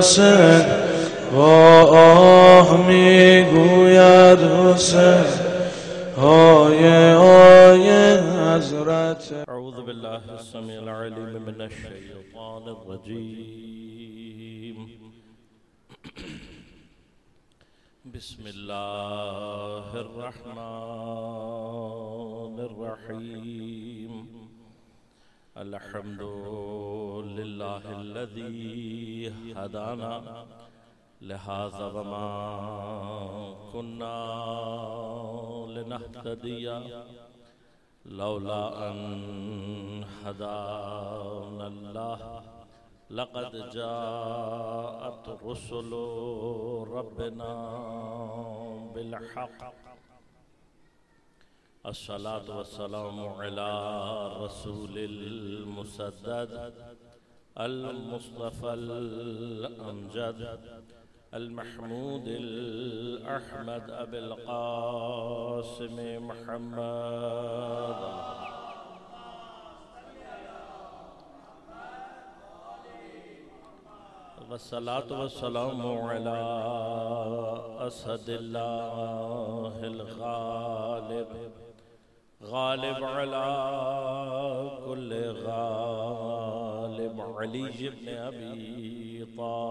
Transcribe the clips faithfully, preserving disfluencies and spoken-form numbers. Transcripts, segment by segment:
حسین با آه میگوید حسین های های حضرت. اعوذ بالله السمیع العلیم من الشیطان الرجیم. بسم الله الرحمن الرحیم. الحمد لله الذي هدانا لهذا وما كنا لنهتدي لولا أن هدانا الله لقد جاءت رسل ربنا بالحق. الصلاة والسلام على رسول المسدد المصطفى الأمجد المحمود الأحمد أبي القاسم محمد. والصلاة والسلام على أسد الله الغالب غالب على كل غالب علي بن أبي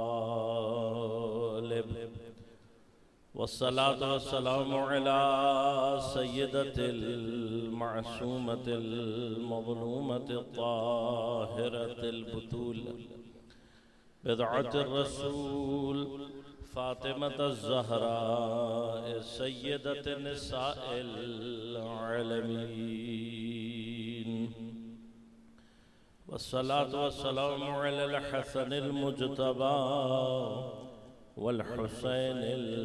طالب. والصلاة والسلام على سيدة المعصومة المظلومة الطاهرة البتول بضعة الرسول فاطمة الزهراء سيدة نساء العالمين. والصلاة والسلام على الحسن المجتبى والحسين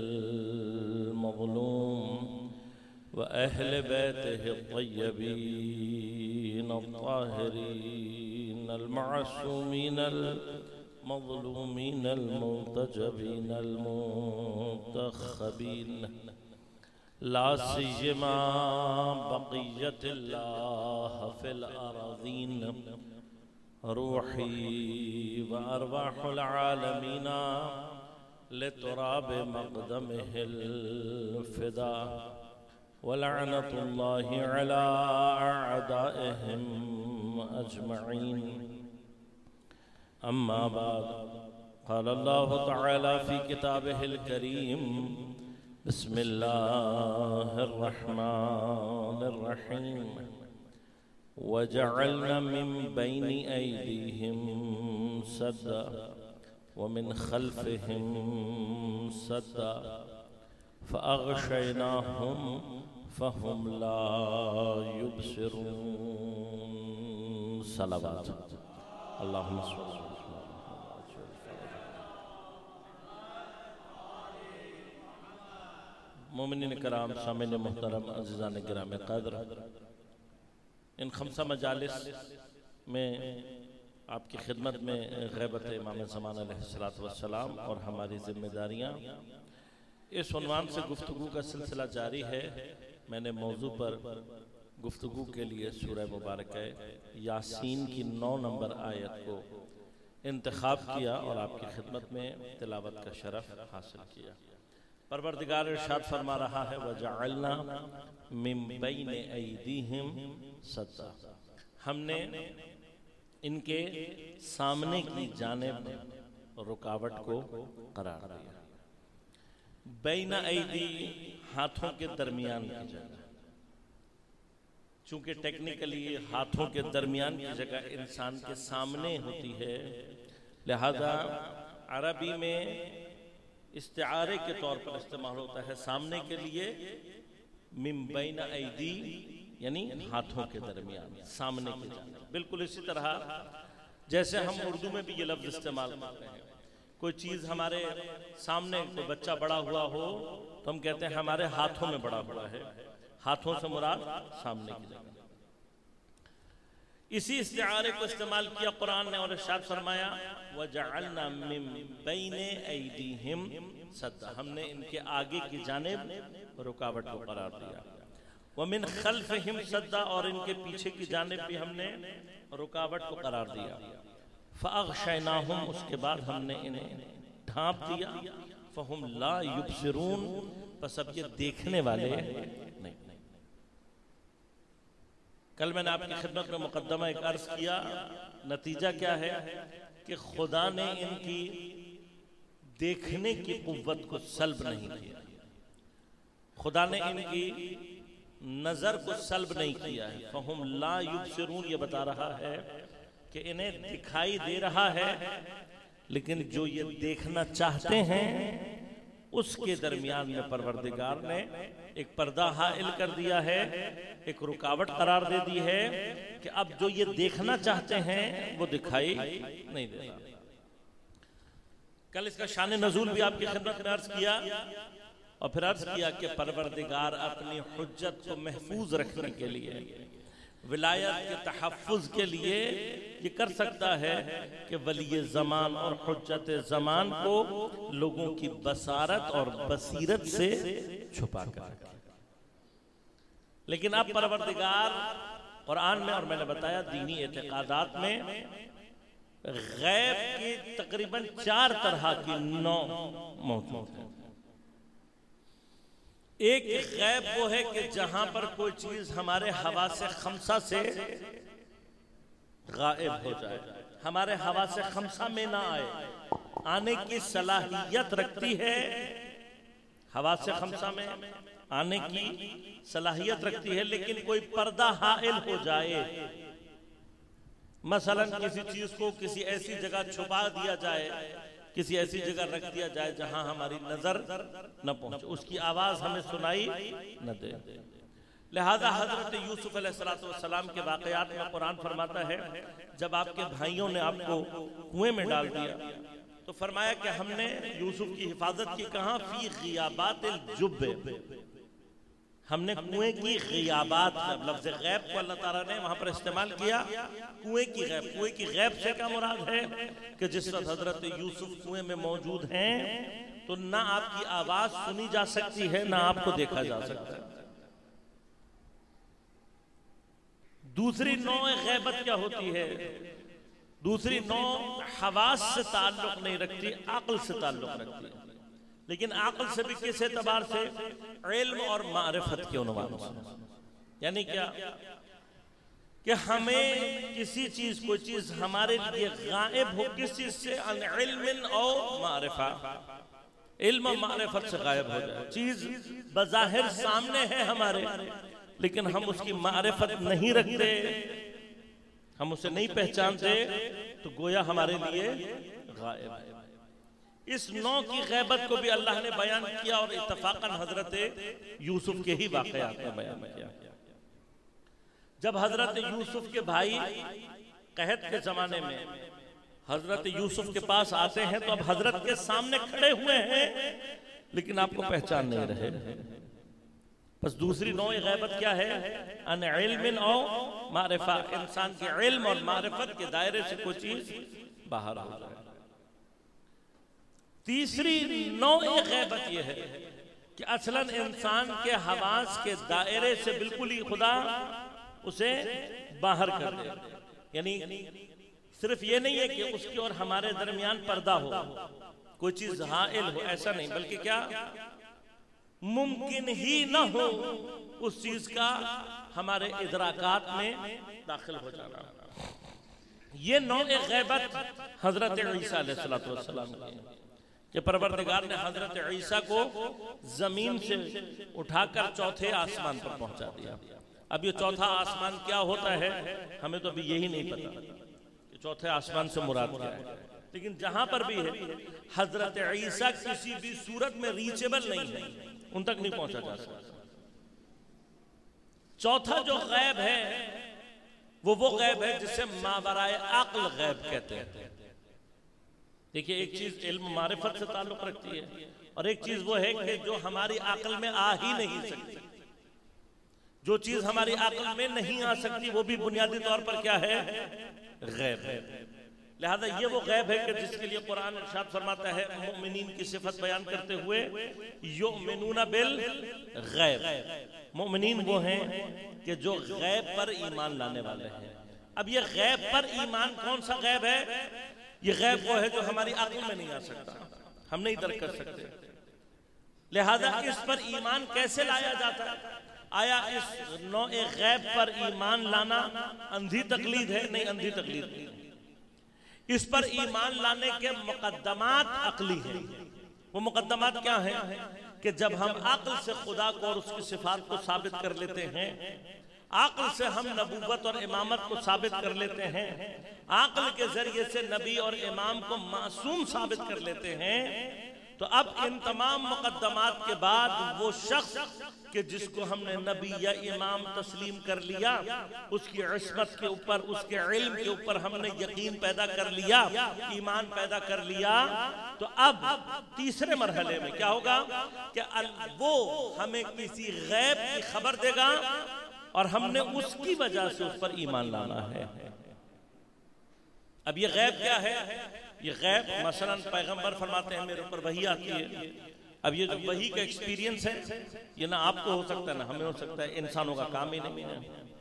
المظلوم وأهل بيته الطيبين الطاهرين المعصومين المظلومين المنتجبين المنتخبين لا سيما بقية الله في الأراضين روحي وأرواح العالمين لتراب مقدمه الفداء. ولعنة الله على أعدائهم أجمعين. أما بعد قال الله تعالى في كتابه الكريم بسم الله الرحمن الرحيم. وجعلنا من بين أيديهم سدا ومن خلفهم سدا فأغشيناهم فهم لا يبصرون. صلوات اللهم صل وسلم. मोमिनीन कराम सामिन मुहतरम अज़ीज़ान गिराम क़द्र, इन खमसा मजालिस में आपकी खिदमत में ग़ैबत इमाम ज़मान अलैहिस्सलातु वस्सलाम और हमारी ज़िम्मेदारियाँ, इस उन्वान से गुफ्तगू का सिलसिला जारी है। मैंने मौजू पर गुफ्तगू के लिए सूरह मुबारक यासीन की नौ नंबर आयत को इंतखाब किया और आपकी खिदमत में तिलावत का शरफ हासिल किया। परवरदिगार इरशाद फरमा रहा है वजअलना मिन बैन ऐदीहिम सद्दा, हमने इनके सामने की जानिब रुकावट को करार दिया। बैन ऐदी हाथों के दरमियान की जगह, चूंकि टेक्निकली हाथों के दरमियान की जगह इंसान के सामने होती है, लिहाजा अरबी में इस्तिआरे के तौर पर इस्तेमाल होता है सामने के लिए मिन बैन ऐदी, यानी हाथों के दरमियान, सामने की जानिब। बिल्कुल इसी तरह जैसे हम उर्दू में भी ये लफ्ज इस्तेमाल करते हैं, कोई चीज़ हमारे सामने, कोई बच्चा बड़ा हुआ हो तो हम कहते हैं हमारे हाथों में बड़ा हुआ है। हाथों से मुराद सामने की जगह। इसी इस्तिआरे को इस्तेमाल किया कुरान ने और इरशाद फरमाया वजअलना मिन बैन ऐदीहिम सद्दा, हमने इनके आगे की जानिब रुकावट को करार दिया। व मिन खल्फिहिम सद्दा, और इनके पीछे की जानिब भी हमने रुकावट को करार दिया। फ़अग़शयनाहुम, उसके बाद हमने इन्हें ढांप दिया, फहुम ला युबसिरून, बस अब ये देखने वाले नहीं। कल मैंने आपकी खिदमत में मुकद्दमा एक अर्ज किया, नतीजा क्या है कि खुदा ने इनकी देखने की कुव्वत को सल्ब नहीं किया, खुदा ने इनकी नजर को सल्ब नहीं किया है। फहुम ला युबसिरून ये बता रहा है कि इन्हें दिखाई दे रहा है, लेकिन जो ये देखना चाहते हैं उसके दरमियान में परवरदिगार ने एक पर्दा हाइल कर दिया है, एक रुकावट करार दे दी है कि अब जो ये देखना चाहते हैं वो दिखाई नहीं दे रहा। कल इसका शान नजूल भी आपकी खिदमत में अर्ज किया और फिर अर्ज किया कि परवरदिगार अपनी हुज्जत को महफूज रखने के लिए, विलायत के तहफ़्फ़ुज़ के लिए ये कर सकता है कि वली ज़मान और हुज्जत ज़मान को लोगों की बसारत और बसीरत से छुपा कर रखे। लेकिन अब परवरदिगार कुरान में, और मैंने बताया दीनी एतकादात में, गैब की तकरीबन चार तरह की नौ मौजूद है। एक गैब वो है कि जहां पर कोई चीज हमारे हवासे खमसा से गायब हो जाए, हमारे हवासे खमसा में ना आए, आने की सलाहियत रखती है, हवासे खमसा में आने की सलाहियत रखती है, लेकिन कोई पर्दा हाइल हो जाए, मसलन किसी चीज को किसी ऐसी जगह छुपा दिया जाए, किसी ऐसी जगह रख दिया जाए जहां हमारी नजर न पहुंचे, उसकी आवाज हमें सुनाई न दे। लिहाजा हजरत यूसुफ अलैहिस्सलाम के वाकयात में कुरान फरमाता है, जब आपके भाइयों ने आपको कुएं में डाल दिया तो फरमाया कि हमने यूसुफ की हिफाजत की, कहां फी गियाबातिल जुब्बे, हमने कुएं की गियाबात में, लफ्ज़ गैब को अल्लाह ताला ने वहां पर इस्तेमाल किया, कुएं की गैब। कुएं की गैब से क्या मुराद है कि जिस वक्त हजरत यूसुफ कुएं में मौजूद हैं तो ना आपकी आवाज सुनी जा सकती है, ना आपको देखा जा सकता है। दूसरी नौ गैबत क्या होती है? दूसरी नौ हवास से ताल्लुक नहीं रखती, अक्ल से ताल्लुक रखती है, लेकिन अक्ल से भी किस एतबार से? इल्म और मारिफत के उन्वान से। यानी क्या कि हमें किसी चीज, कोई चीज हमारे लिए गायब हो, किस चीज से? अन इल्मिन और मारिफा, इल्म और मारिफत से गायब हो जाए। चीज बज़ाहिर सामने है हमारे, लेकिन हम उसकी मारिफत नहीं रखते, हम उसे नहीं पहचानते, तो गोया हमारे लिए गायब है। इस नौ की गैबत को भी अल्लाह ने बयान किया और इत्तफाकन हजरत यूसुफ के ही वाकयात में बयान किया। जब हजरत यूसुफ के भाई कहत के जमाने में हजरत यूसुफ के पास आते हैं तो अब हजरत के सामने खड़े हुए हैं, लेकिन आपको पहचान नहीं रहे। बस दूसरी नौ गैबत क्या है? अन इल्मिन और मारिफा, इंसान के इल्म और मारिफत के दायरे से कोई चीज बाहर हो जाए। तीसरी नौ गैबत यह है कि असलन इंसान के हवास के दायरे से बिल्कुल ही खुदा उसे बाहर कर दे। यानी सिर्फ ये नहीं है कि उसकी और हमारे दरमियान पर्दा हो, कोई चीज हाइल हो, ऐसा नहीं, बल्कि क्या मुमकिन ही ना हो उस चीज का हमारे इदराकात में दाखिल हो जाना। ये नौ गैबत हजरत ईसा अलैहिस्सलाम की कि परवरदिगार ने हजरत ईसा को जमीन से उठाकर चौथे आसमान पर पहुंचा दिया। अब ये चौथा आसमान क्या होता है हमें तो अभी यही नहीं पता कि चौथे आसमान से मुराद क्या है, लेकिन जहां पर भी है हजरत ईसा किसी भी सूरत में रीचेबल नहीं है, उन तक नहीं पहुंचा जा सकता। चौथा जो गैब है वो वो गैब है जिसे मावराए अक्ल गैब कहते हैं। देखिए, एक चीज इल्म मारिफत से ताल्लुक रखती है और एक चीज वो है कि जो हमारी अक्ल में आ ही नहीं सकती। जो चीज हमारी अक्ल में नहीं आ सकती वो भी बुनियादी तौर पर क्या है? गैब है। लिहाजा ये वो गैब है कि जिसके लिए कुरान इरशाद फरमाता है मोमिनीन की सिफत बयान करते हुए, युमिनूना बिल गैब, मोमिनीन वो हैं कि जो गैब पर ईमान लाने वाले हैं। अब ये गैब पर ईमान कौन सा गैब है? ये गैब वो है जो हमारी अक्ल में नहीं आ सकता, हम नहीं दर्क कर सकते। लिहाजा इस पर ईमान कैसे लाया जाता है? आया इस नौ-ए गैब पर ईमान लाना अंधी तकलीद है? नहीं, अंधी तकलीद नहीं। इस पर ईमान लाने के मुकद्दमात अक्ली है। वो मुकद्दमात क्या है? कि जब हम अक्ल से खुदा को और उसकी सिफात को साबित कर लेते हैं, अक्ल से हम नबूवत और इमामत को साबित कर लेते हैं, अक्ल के जरिए से नबी और इमाम को मासूम साबित कर लेते हैं, तो अब इन तमाम मुकद्दमात के बाद वो शख्स कि जिसको हमने नबी या इमाम तस्लीम कर लिया, उसकी इस्मत के ऊपर, उसके इल्म के ऊपर हमने यकीन पैदा कर लिया, ईमान पैदा कर लिया, तो अब तीसरे मरहले में क्या होगा कि वो हमें किसी गैब की खबर देगा और हमने उसकी वजह से उस पर ईमान लाना है। अब ये गैब क्या है? ये गैब मसलन पैगंबर फरमाते हैं मेरे ऊपर वही आती है। अब ये जो वही का एक्सपीरियंस है, ये ना आपको हो सकता है ना हमें हो सकता है, इंसानों का काम ही नहीं है।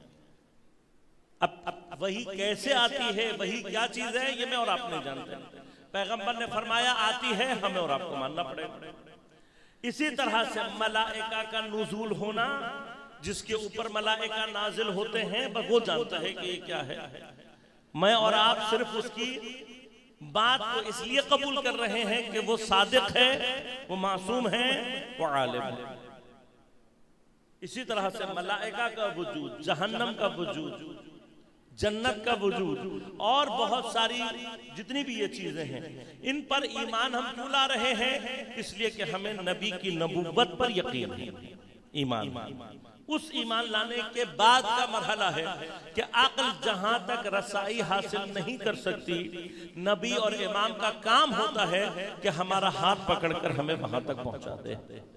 अब, अब वही कैसे आती है, वही क्या चीज है, ये मैं और आप नहीं जानते। पैगंबर ने फरमाया आती है, हमें और आपको मानना पड़ेगा। इसी तरह से मलाइका का नुज़ूल होना, जिसके ऊपर मलाइका नाजिल होते हैं, वो जानता है कि ये क्या है। मैं और आप सिर्फ उसकी बात को इसलिए कबूल कर रहे हैं कि वो सादिक है, वो मासूम है, वो आलिम है। इसी तरह से मलाइका का वजूद, जहन्नम का वजूद, जन्नत का वजूद और बहुत सारी जितनी भी ये चीजें हैं, इन पर ईमान हम क्यों ला रहे हैं? इसलिए कि हमें नबी की नबूवत पर यकीन है। ईमान, उस ईमान लाने के बाद का मरहला है कि अक्ल जहां तक रसाई हासिल नहीं कर सकती, नबी और इमाम का काम होता है कि हमारा हाथ पकड़कर हमें वहां तक पहुंचा दे।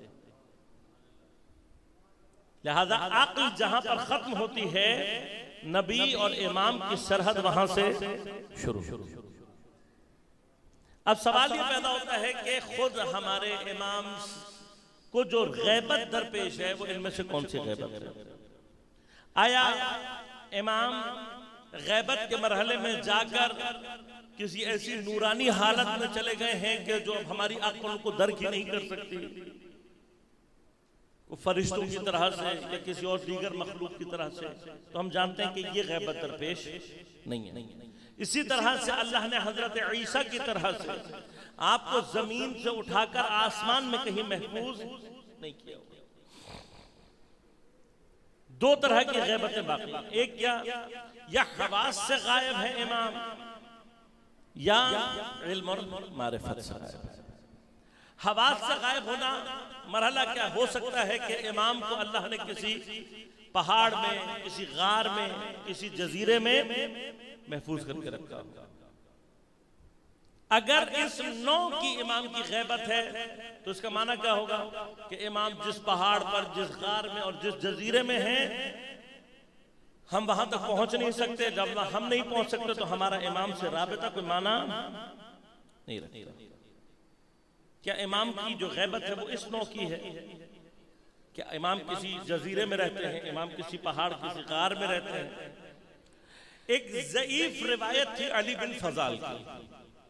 लिहाजा अक्ल जहां पर खत्म होती है, नबी और इमाम की सरहद वहां से शुरू। अब सवाल ये पैदा होता है कि खुद हमारे इमाम को जो गैबत दरपेश है, वो इनमें से कौन सी गैबत है? आया इमाम गैबत के मरहले में जाकर किसी ऐसी नूरानी हालत में चले गए हैं कि जो हमारी अक्ल को दर्क ही नहीं कर सकती, वो फरिश्तों की तरह से या किसी और दीगर मखलूक की तरह से, तो हम जानते हैं कि ये गैबत दरपेश नहीं है। इसी तरह से अल्लाह ने हजरत ईसा की तरह से आपको जमीन से उठाकर आसमान में कहीं महफूज नहीं किया। दो तरह की गैबतें बाकी, एक क्या, या हवास से गायब है इमाम, या इल्म और मारिफत से गायब है। हवास से गायब होना मरहला क्या हो सकता है कि इमाम को अल्लाह ने किसी पहाड़ में, किसी गार में, किसी जजीरे में महफूज करके रखा होगा। अगर इस नौ की इमाम की गैबत है तो इसका माना क्या होगा कि इमाम जिस पहाड़ पर, जिस गार में और जिस जजीरे में है, हम वहां तक पहुंच नहीं सकते। जब हम नहीं पहुंच सकते तो हमारा इमाम से राबिता कोई माना नहीं रखता। क्या इमाम की जो गैबत है वो इस नौ की है? क्या इमाम किसी जजीरे में रहते हैं, इमाम किसी पहाड़, किसी गार में रहते हैं? एक ज़ईफ रिवायत थी अली बिन फजाल की।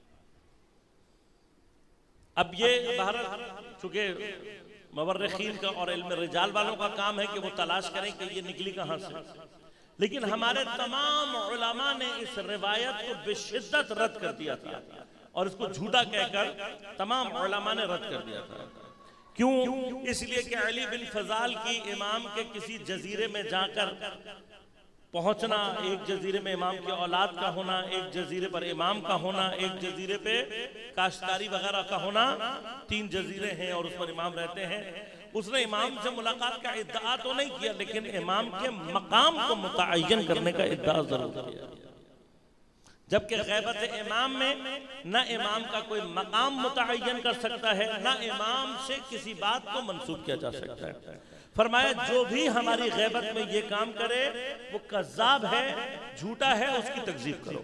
अब ये भारत चूंकि मुवर्रिखीन का और इल्म रिजाल वालों का काम है कि वो तलाश करें कि ये निकली कहां से, लेकिन हमारे तमाम उलमा ने इस रिवायत को बेशिद्दत रद्द कर दिया था और इसको झूठा कहकर तमाम उलमा ने रद्द कर दिया था। क्यों? इसलिए कि अली बिन फजाल की इमाम के किसी जजीरे में जाकर पहुंचना, एक जजीरे में इमाम की औलाद का होना, एक जजीरे पर इमाम का होना, एक जजीरे पे काश्तकारी वगैरह का होना, तीन जजीरे हैं और उस पर इमाम रहते हैं। उसने इमाम से मुलाकात का इद्दा तो नहीं किया, लेकिन इमाम के मकाम को मुतअय्यन करने का इद्दा जरूर किया। जबकि गैबत इमाम में न इमाम का कोई मकाम मुतअय्यन कर सकता है, न इमाम से किसी बात को मंसूब किया जा सकता है। फरमाया जो भी हमारी गैबत में ये काम करे वो कज़्ज़ाब है, झूठा है, उसकी तकज़ीब करो।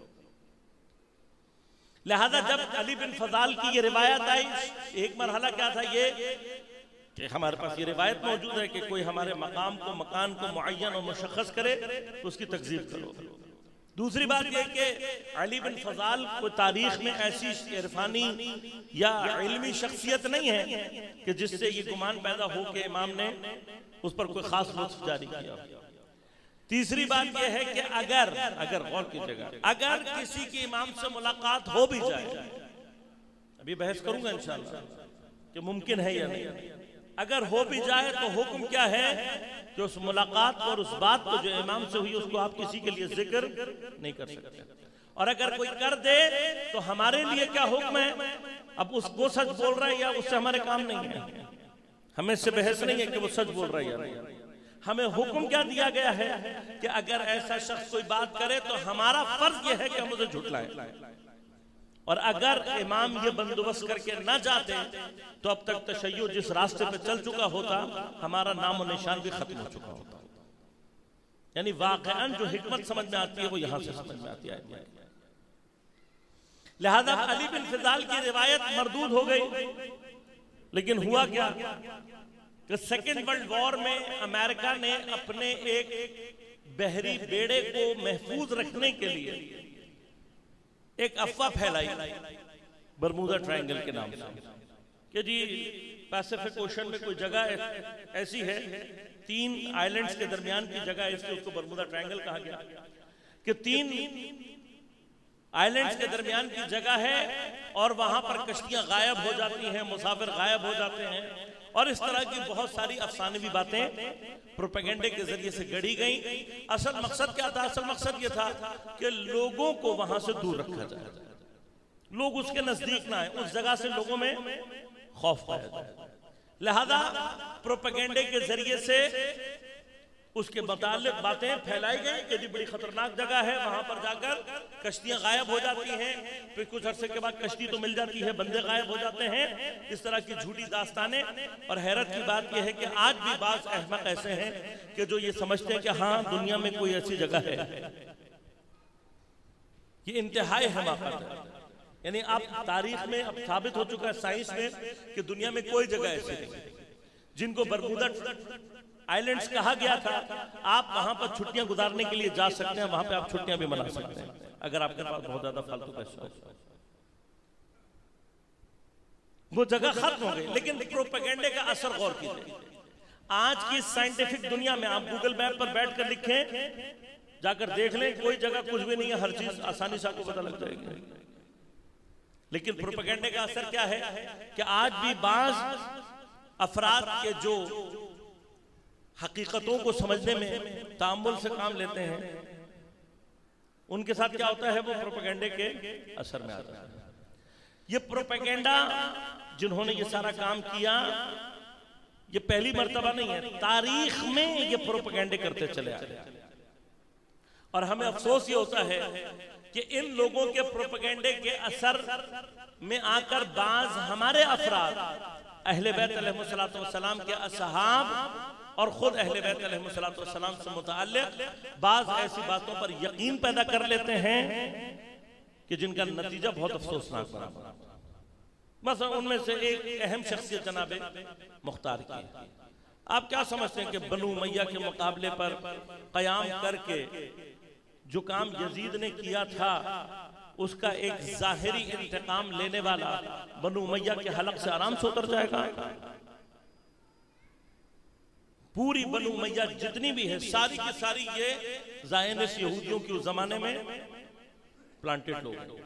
लिहाजा जब अली बिन फजाल की ये रिवायत आई, एक मरहला क्या था ये कि हमारे पास ये रिवायत मौजूद है कि कोई हमारे मकाम को, मकान को मुअय्यन और मुशख़्ख़स करे तो उसकी तकज़ीब करो। दूसरी बात यह कि अली बिन फजाल को तारीख में ऐसी इरफानी या इल्मी शख्सियत नहीं है कि जिससे ये गुमान पैदा हो कि इमाम ने उस पर कोई खास लुत्फ जारी किया। तीसरी बात यह है कि अगर अगर गौर कीजिएगा, अगर किसी की इमाम से मुलाकात हो भी जाए, अभी बहस करूंगा इंशाअल्लाह कि मुमकिन है या नहीं, अगर हो भी जाए तो हुक्म क्या है कि उस मुलाकात और उस बात को जो इमाम से हुई उसको आप किसी के लिए जिक्र नहीं कर सकते। और अगर कोई कर दे तो हमारे लिए क्या हुक्म है? अब उसको सच बोल रहा है या उससे हमारे काम नहीं है, हमें इससे बहस नहीं है कि वो सच बोल रहा है या नहीं। हमें हुक्म क्या दिया गया है कि अगर ऐसा शख्स कोई बात करे तो हमारा फर्ज यह है कि हम उसे झुठलाएं, और अगर इमाम ये बंदोबस्त करके न जाते तो अब तक तशय्युअ जिस रास्ते पे चल चुका होता, हमारा नाम और निशान भी खत्म हो चुका होता। यानी वाक़अन जो हिकमत समझ में आती है वो यहां से समझ में आती है। लिहाजा अली बिन फिजाल की रिवायत मरदूद हो गई। लेकिन हुआ क्या कि सेकेंड वर्ल्ड वॉर में अमेरिका ने अपने एक बहरी बेड़े को महफूज रखने के लिए एक अफवाह फैलाई बरमूदा ट्रायंगल के नाम से कि जी पैसिफिक ओशन में कोई जगह ऐसी है, तीन आइलैंड्स के दरमियान की जगह, इसलिए उसको बरमूदा ट्रायंगल कहा गया, कि तीन आइलैंड्स के दरमियान की जगह है और वहां पर कश्तियां गायब हो जाती हैं, मुसाफिर गायब हो जाते हैं, और इस तरह की बहुत सारी अफसानवी बातें प्रोपेगेंडे के जरिए से गढ़ी गई। असल मकसद क्या था? असल मकसद ये था कि लोगों को वहां से दूर रखा जाए, लोग उसके नजदीक ना आए, उस जगह से लोगों में खौफ पाया जाए। लिहाजा प्रोपेगेंडे के जरिए से उसके मुताल्लिक बातें फैलाई गई कि जी बड़ी खतरनाक जगह है, वहां पर जाकर कश्तियां गायब हो जाती हैं, फिर कुछ अरसे के बाद कश्ती तो मिल जाती है, बंदे गायब हो जाते हैं, इस तरह की झूठी दास्तानें। और हैरत की बात यह है कि आज भी बाज़ अहमक ऐसे हैं कि जो ये समझते हैं कि हाँ दुनिया में कोई ऐसी जगह है। ये इंतहाई हमाकत है। यानी अब तारीख में अब साबित हो चुका है, साइंस में, कि दुनिया में कोई जगह ऐसी नहीं जिनको बरमूदा आइलैंड्स कहा गया था। आप वहां पर छुट्टियां गुजारने के लिए जा सकते हैं, वहां पे आप छुट्टियां भी मना सकते हैं अगर आपके पास बहुत ज्यादा फालतू पैसा हो। वो जगह खत्म हो गई। लेकिन प्रोपेगेंडे का असर गौर कीजिए, आज की साइंटिफिक दुनिया में आप गूगल मैप पर बैठकर लिखें, जाकर देख लें, कोई जगह कुछ भी नहीं है, हर चीज आसानी से आपको पता लग जाएगी। लेकिन प्रोपेगेंडे का असर क्या है कि आज भी बाज अफराद के जो हकीकतों को समझने में तामुल से काम लेते हैं, उनके साथ क्या होता है, वो प्रोपेगेंडे के असर में आता है। ये प्रोपेगेंडा जिन्होंने ये सारा काम किया, ये पहली मर्तबा नहीं है, तारीख में ये प्रोपेगेंडे करते चले आ रहे हैं। और हमें अफसोस ये होता है कि इन लोगों के प्रोपेगेंडे के असर में आकर बाज हमारे अफराद अहले बैत अलैहिस्सलातु वस्सलाम के असहाब और खुद अहले बैत अलैहिस्सलातु वस्सलाम से मुताल्लिक बाज ऐसी बातों पर यकीन पैदा कर लेते हैं कि जिनका नतीजा बहुत अफसोसनाक बना। बस उनमें से एक अहम शख्सियत जनाबे मुख्तार की। आप क्या समझते हैं कि बनु उमैया के मुकाबले पर कयाम करके जो काम यजीद ने किया था, उसका एक जाहिरी इंतकाम लेने वाला बनु उमैया के हलक से आराम से उतर जाएगा? पूरी बनु उमैया जितनी भी है, सारी की सारी ये ज़ायनिस्ट यहूदियों के उस जमाने में प्लांटेड लोग,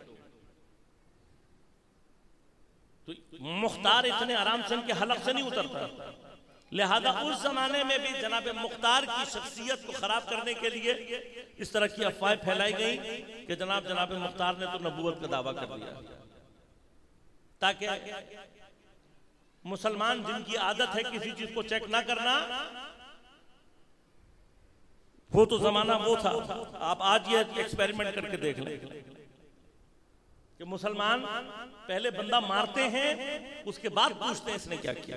तो मुख्तार इतने आराम से इनके हलक से नहीं उतरता। लिहाजा उस जमाने में भी जनाब मुख्तार की शख्सियत को खराब करने के लिए इस तरह की अफवाहें फैलाई गई कि जनाब जनाब मुख्तार ने तो नबूवत का दावा कर दिया, ताकि मुसलमान जिनकी आदत है किसी चीज को चेक ना करना, वो तो जमाना वो था। आप आज ये एक्सपेरिमेंट करके देख लें कि मुसलमान पहले बंदा मारते हैं, उसके बाद पूछते हैं इसने क्या किया।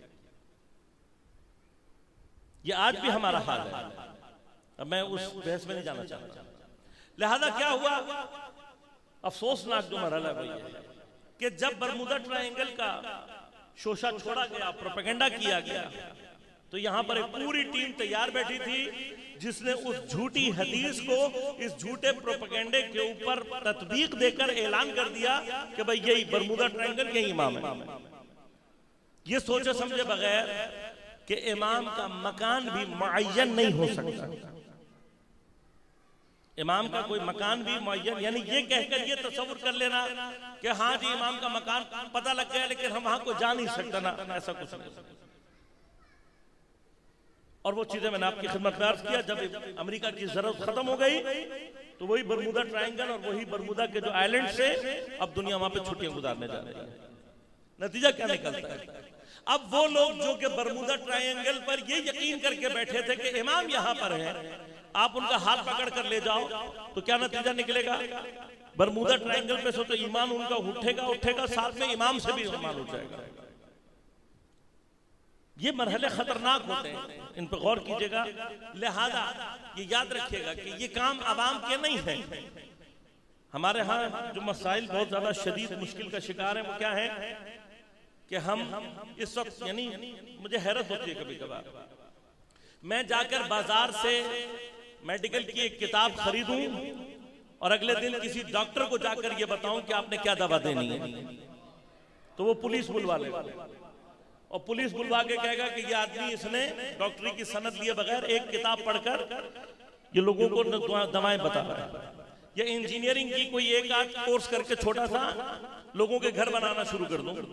ये आज भी हमारा हाल है। अब मैं उस बहस में नहीं जाना चाहता। लिहाजा क्या हुआ, अफसोसनाक जो मरहला है है कि जब बरमूदा ट्रायंगल का शोशा छोड़ा गया, प्रोपेगेंडा किया गया, तो यहां पर एक पूरी टीम तैयार बैठी थी जिसने उस झूठी हदीस को इस झूठे प्रोपेगेंडे के ऊपर तत्बीक देकर ऐलान कर दिया कि भाई यही बरमूदा ट्रायंगल यही इमाम है। ये सोचे समझे बगैर कि इमाम का मकान भी मुअय्यन नहीं हो सकता, इमाम का कोई मकान भी मुअय्यन, यानी ये कहकर ये तसव्वुर कर लेना कि हाँ जी इमाम का मकान पता लग गया लेकिन हम वहां को जा नहीं सकता ना, ऐसा कुछ नहीं। और वो चीजें मैंने आपकी खिदमत में अर्ज किया, जब अमेरिका की जरूरत खत्म हो गई तो वही बरमूदा ट्रायंगल और वही बरमूदा के जो आइलैंड से अब दुनिया वहां पे छुट्टियां गुजारने जा रही है। नतीजा क्या निकलता है? अब वो लोग जो कि बरमूदा ट्रायंगल पर ये यकीन करके बैठे थे कि इमाम यहां पर है, आप उनका हाथ पकड़ कर ले जाओ तो क्या नतीजा निकलेगा? बरमूदा ट्रायंगल पे से तो ईमान उनका उठेगा उठेगा साथ में इमाम से भी ईमान उठ जाएगा। ये मरहले खतरनाक होते हैं, इन पर गौर कीजिएगा। लिहाजा ये याद रखिएगा कि ये काम आवाम के नहीं है। हमारे यहाँ जो मसाइल बहुत ज्यादा शदीद मुश्किल का शिकार है वो क्या है कि हम इस वक्त, यानी मुझे हैरत होती है कभी कभार, मैं जाकर बाजार से मेडिकल की एक किताब खरीदूं और अगले दिन किसी डॉक्टर को जाकर ये बताऊं कि आपने क्या दवा देनी है, तो वो पुलिस बुलवा लेगा और पुलिस बुलवा के कहेगा कि ये आदमी इसने डॉक्टरी की सनद लिए बगैर एक किताब पढ़कर ये लोगों को दवाएं बता रहा है, या इंजीनियरिंग की कोई एक आध कोर्स करके छोटा सा लोगों के घर बनाना शुरू कर दूं।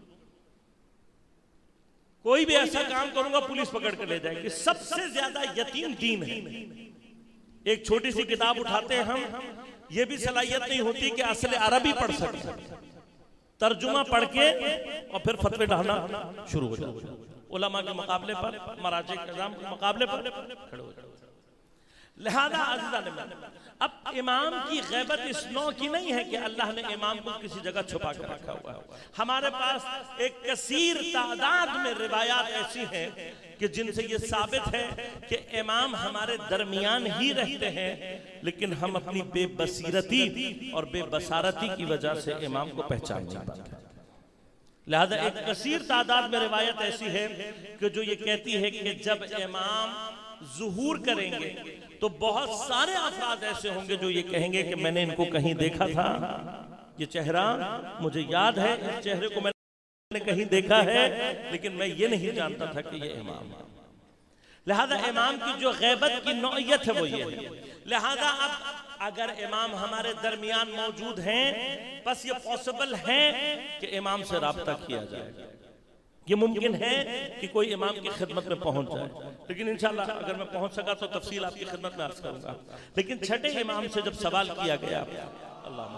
कोई भी ऐसा काम करूंगा पुलिस पकड़ कर ले जाएगी। सबसे ज्यादा यतीम दीन है। एक छोटी सी किताब उठाते हैं हम, ये भी सलाहियत नहीं होती कि असल अरबी पढ़ सके, तर्जुमा पढ़ के और फिर फतवे डालना शुरू हो जाए, उलमा के मुकाबले पर, मराजे के निजाम के मुकाबले पर खड़े हो जाए। लिहाजा अब इमाम की गैबत इस नौ की नहीं है कि अल्लाह ने इमाम को किसी जगह छुपा कर रखा हुआ है। हमारे पास एक कसीर तादाद में रिवायात ऐसी हैं कि जिनसे ये साबित है कि इमाम हमारे दरमियान ही रहते हैं, लेकिन हम अपनी बेबसीरती और बेबसारती की वजह से इमाम को पहचान नहीं पाते। लिहाजा एक कसीर तादाद में रिवायत ऐसी है कि जो ये कहती है कि जब इमाम ज़ुहूर करेंगे तो बहुत सारे अफराद ऐसे होंगे जो ये कहेंगे कि मैंने इनको कहीं देखा था, ये चेहरा मुझे याद है, इस चेहरे को मैंने कहीं देखा है, लेकिन मैं ये नहीं जानता था कि ये इमाम है। लिहाजा इमाम की जो गैबत की नौइयत है वो ये है। लिहाजा अब अगर इमाम हमारे दरमियान मौजूद हैं, बस ये पॉसिबल है कि इमाम से राब्ता किया जाए। ये मुमकिन है कि कोई इमाम की खिदमत में पहुंच जाए, लेकिन इंशाल्लाह अगर मैं पहुंच सका तो तफसील आपकी खिदमत में अर्ज करूंगा। लेकिन छठे इमाम से जब सवाल किया गया, अल्लाह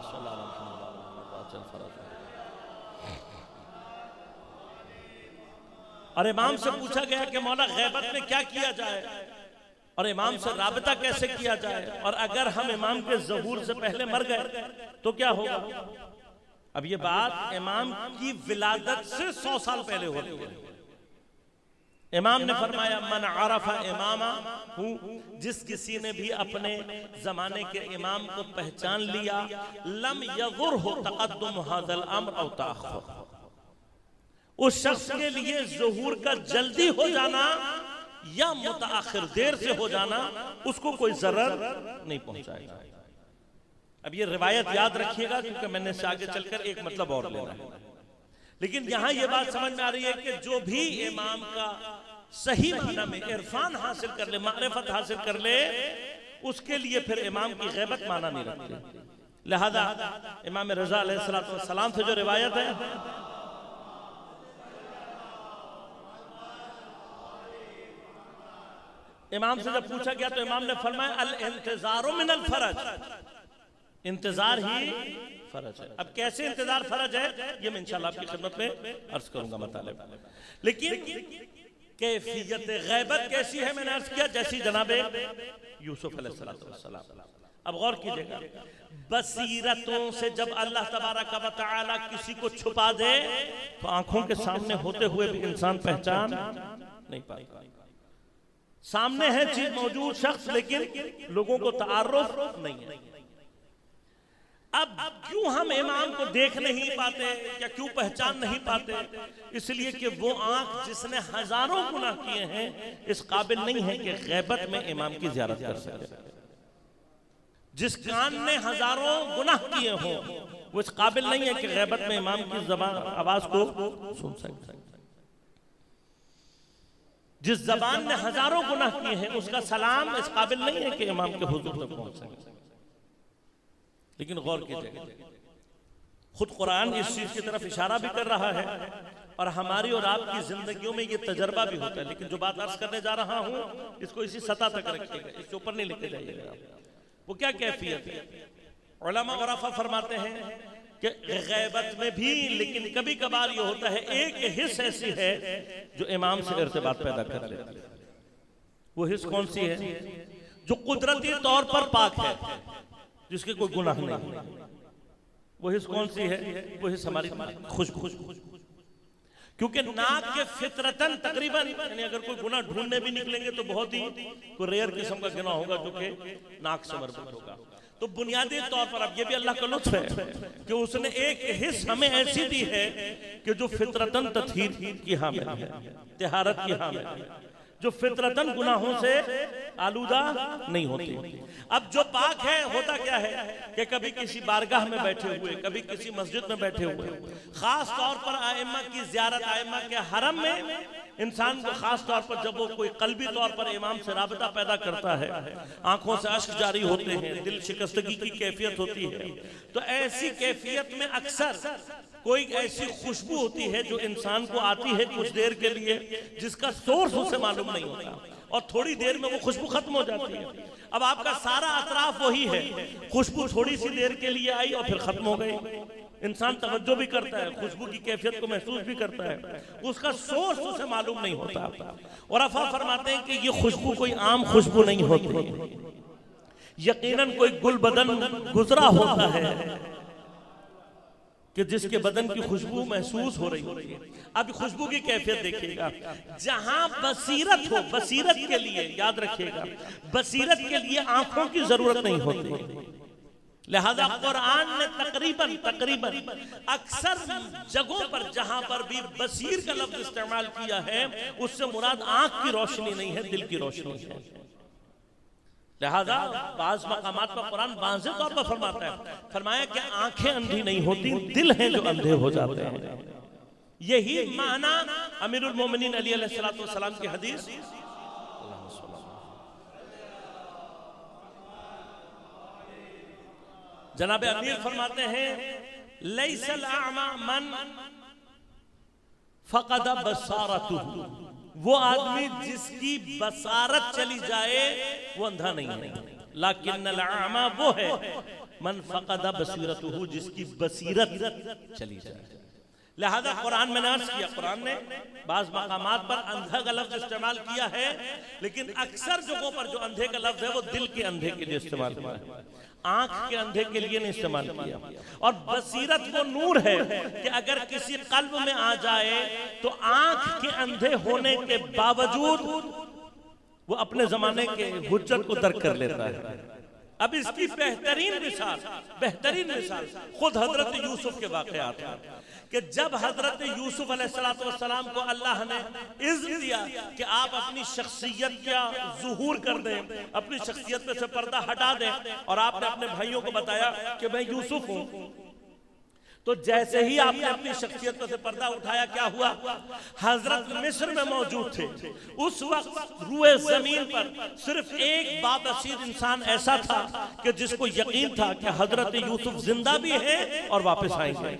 और इमाम से पूछा गया कि मौला गैबत में क्या किया जाए और इमाम से राबता कैसे किया जाए, और अगर हम इमाम के ज़हूर से पहले मर गए तो क्या होगा। अब ये बात इमाम की विलादत से सौ साल पहले हो रही है। इमाम ने फरमाया मन आरफा इमामा हूँ, जिस किसी ने भी अपने जमाने के इमाम को पहचान लिया, लम यज़ुरहु तक़द्दुम हाज़ल अम्र औ तअख़्ख़ुर, उस शख्स के लिए ज़ुहूर का जल्दी हो जाना या मुतअख़िर देर से हो जाना उसको कोई ज़रर नहीं पहुंचाएगा। अब ये रिवायत याद रखिएगा क्योंकि मैंने इससे आगे चलकर एक मतलब और लेना है। लेकिन यहां ये बात समझ में आ रही है कि जो भी इमाम का सही माना में इरफान हासिल कर ले, मारिफत हासिल कर ले, उसके लिए फिर इमाम की गैबत माना नहीं रखते। लिहाजा इमाम रज़ा अलैहिस्सलातु वस्सलाम से जो रिवायत है, इमाम से जब पूछा गया तो इमाम ने फरमाया अल इंतज़ारु मिनल फरज, इंतजार ही फर्ज है। अब कैसे इंतजार फर्ज है ये मैं इंशाल्लाह आपकी खिदमत में अर्ज करूंगा मतलब। लेकिन कैफियत गैबत कैसी है मैंने अर्ज किया, जैसी जनाबे यूसुफ अलैहिस्सलाम। अब गौर कीजिएगा, बसीरतों से जब अल्लाह तबारक व तआला किसी को छुपा दे तो आंखों के सामने होते हुए भी इंसान पहचान नहीं पाता। सामने है चीज मौजूद शख्स, लेकिन लोगों को तारुफ नहीं है। अब क्यों हम इमाम को देख नहीं पाते या क्यों पहचान नहीं पाते? इसलिए कि वो आंख जिसने हजारों गुनाह किए हैं इस काबिल नहीं है कि गैबत में इमाम की ज़ियारत कर सके। जिस कान ने हजारों गुनाह किए हों वो इस काबिल नहीं है कि गैबत में इमाम की जबान आवाज को सुन सके। जिस जबान ने हजारों गुनाह किए हैं उसका सलाम इस काबिल नहीं है कि इमाम के हुजूर तक पहुंच सके। लेकिन गौर कीजिए, खुद कुरान इस चीज की तरफ इशारा भी कर रहा है और हमारी और आपकी जिंदगियों में ये तजर्बा भी होता है। लेकिन जो बात अर्ज करने जा रहा हूं इसको इसी सतह तक रखिएगा, इसके ऊपर नहीं लेके जाइएगा। वो क्या कैफियत है? उलमा वराफा फरमाते हैं कि गैबत में भी लेकिन कभी कभार ये होता है एक हिस्स ऐसी है जो इमाम से इर्तिबात पैदा कर लेती है। वो हिस्स कौन सी है? जो कुदरती तौर पर पाक है, जिसके कोई गुनाह नहीं। वो हिस्स कौन सी है? वो हिस्स हमारी खुशबू। क्योंकि नाक के फितरतन तकरीबन यानी अगर कोई गुनाह ढूंढने भी निकलेंगे तो बहुत ही कोई रेयर किस्म का गुनाह होगा जो कि नाक से मरबूत होगा। तो बुनियादी तौर पर अब ये भी अल्लाह का लुत्फ है कि उसने एक हिस्स हमें ऐसी दी है कि जो फितरतन तत्हीर की हामिल है, तिहारत की हामिल है, जो फितरतन गुनाहों से आलूदा नहीं होती। अब जो पाक है होता क्या है कि कभी किसी बारगाह में बैठे हुए, कभी किसी मस्जिद में बैठे हुए, खास तौर पर आइम्मा की ज़ियारत, आइम्मा के हरम में इंसान को खास तौर पर जब वो कोई कल्बी तौर पर इमाम से राबता पैदा करता है, आंखों से अश्क जारी होते हैं, दिल शिकस्तगी की कैफियत होती है, तो ऐसी कैफियत में अक्सर कोई ऐसी खुशबू होती है जो इंसान को आती है कुछ देर के लिए, जिसका सोर्स उसे मालूम नहीं होता और थोड़ी देर में वो खुशबू खत्म हो जाती है। अब आपका सारा अतराफ वही है, खुशबू थोड़ी सी देर के लिए आई और फिर खत्म हो गई। इंसान तवज्जो भी करता है, खुशबू की कैफियत को महसूस भी करता है, उसका सोर्स उसे मालूम नहीं होता। और अफा फरमाते हैं कि ये खुशबू कोई आम खुशबू नहीं होती, यकीनन कोई गुल बदन गुजरा होता है कि जिसके बदन की खुशबू महसूस हो रही होती है। अब खुशबू की कैफियत देखिएगा, जहां बसीरत हो, बसीरत के लिए याद रखिएगा, बसीरत के लिए आंखों की जरूरत नहीं होती। लिहाजा कुरान ने तकरीबन तकरीबन अक्सर जगहों पर जहां पर भी बसीर का लफ्ज इस्तेमाल किया है उससे मुराद आंख की रोशनी नहीं है, दिल की रोशनी है। लिहाजा बाज़ मकामात पर कुरान वाज़े तौर पर फरमाता है, फरमाया कि आंखें अंधी नहीं होती, दिल हैं जो अंधे हो जाते हैं। यही माना अमीरुल मोमिनीन अली अलैहिस्सलातु वस्सलाम की हदीस, जनाब अमीर फरमाते हैं लैसल अअमा मन फक़द बसारतुहु, वो आदमी जिसकी बसारत चली जाए वो अंधा नहीं है, लाकिन्नल अअमा वो है मन फक़द बसीरतुहु, जिसकी बसीरत चली जाए। लिहाजा कुरान में अर्ज किया, कुरान ने बाज़ मकामात पर अंधा का लफ्ज इस्तेमाल किया है, लेकिन अक्सर जगहों पर जो अंधे का लफ्ज है वो दिल के अंधे के लिए इस्तेमाल किया है, आंख के अंधे के लिए नहीं इस्तेमाल किया। और बसीरत वो नूर है कि अगर किसी कल्ब में आ जाए तो आंख के अंधे होने के बावजूद वो अपने जमाने के हुज्जत को दर्क कर लेता है। अब इसकी बेहतरीन मिसाल बेहतरीन मिसाल खुद हजरत यूसुफ के वाक़यात हैं कि जब हजरत यूसुफ अलैहिस्सलातु वस्सलाम को अल्लाह ने इज़्न दिया कि आप अपनी शख्सियत का ज़ुहूर कर दें, अपनी शख्सियत में से पर्दा हटा दें, और आपने अपने भाइयों को बताया कि मैं यूसुफ हूं, तो जैसे ही आपने अपनी शख्सियत में से पर्दा उठाया क्या हुआ? हजरत मिस्र में मौजूद थे उस वक्त रुए जमीन पर सिर्फ एक बाबसीर इंसान ऐसा था कि जिसको यकीन था कि हजरत यूसुफ जिंदा भी है और वापस आएंगे।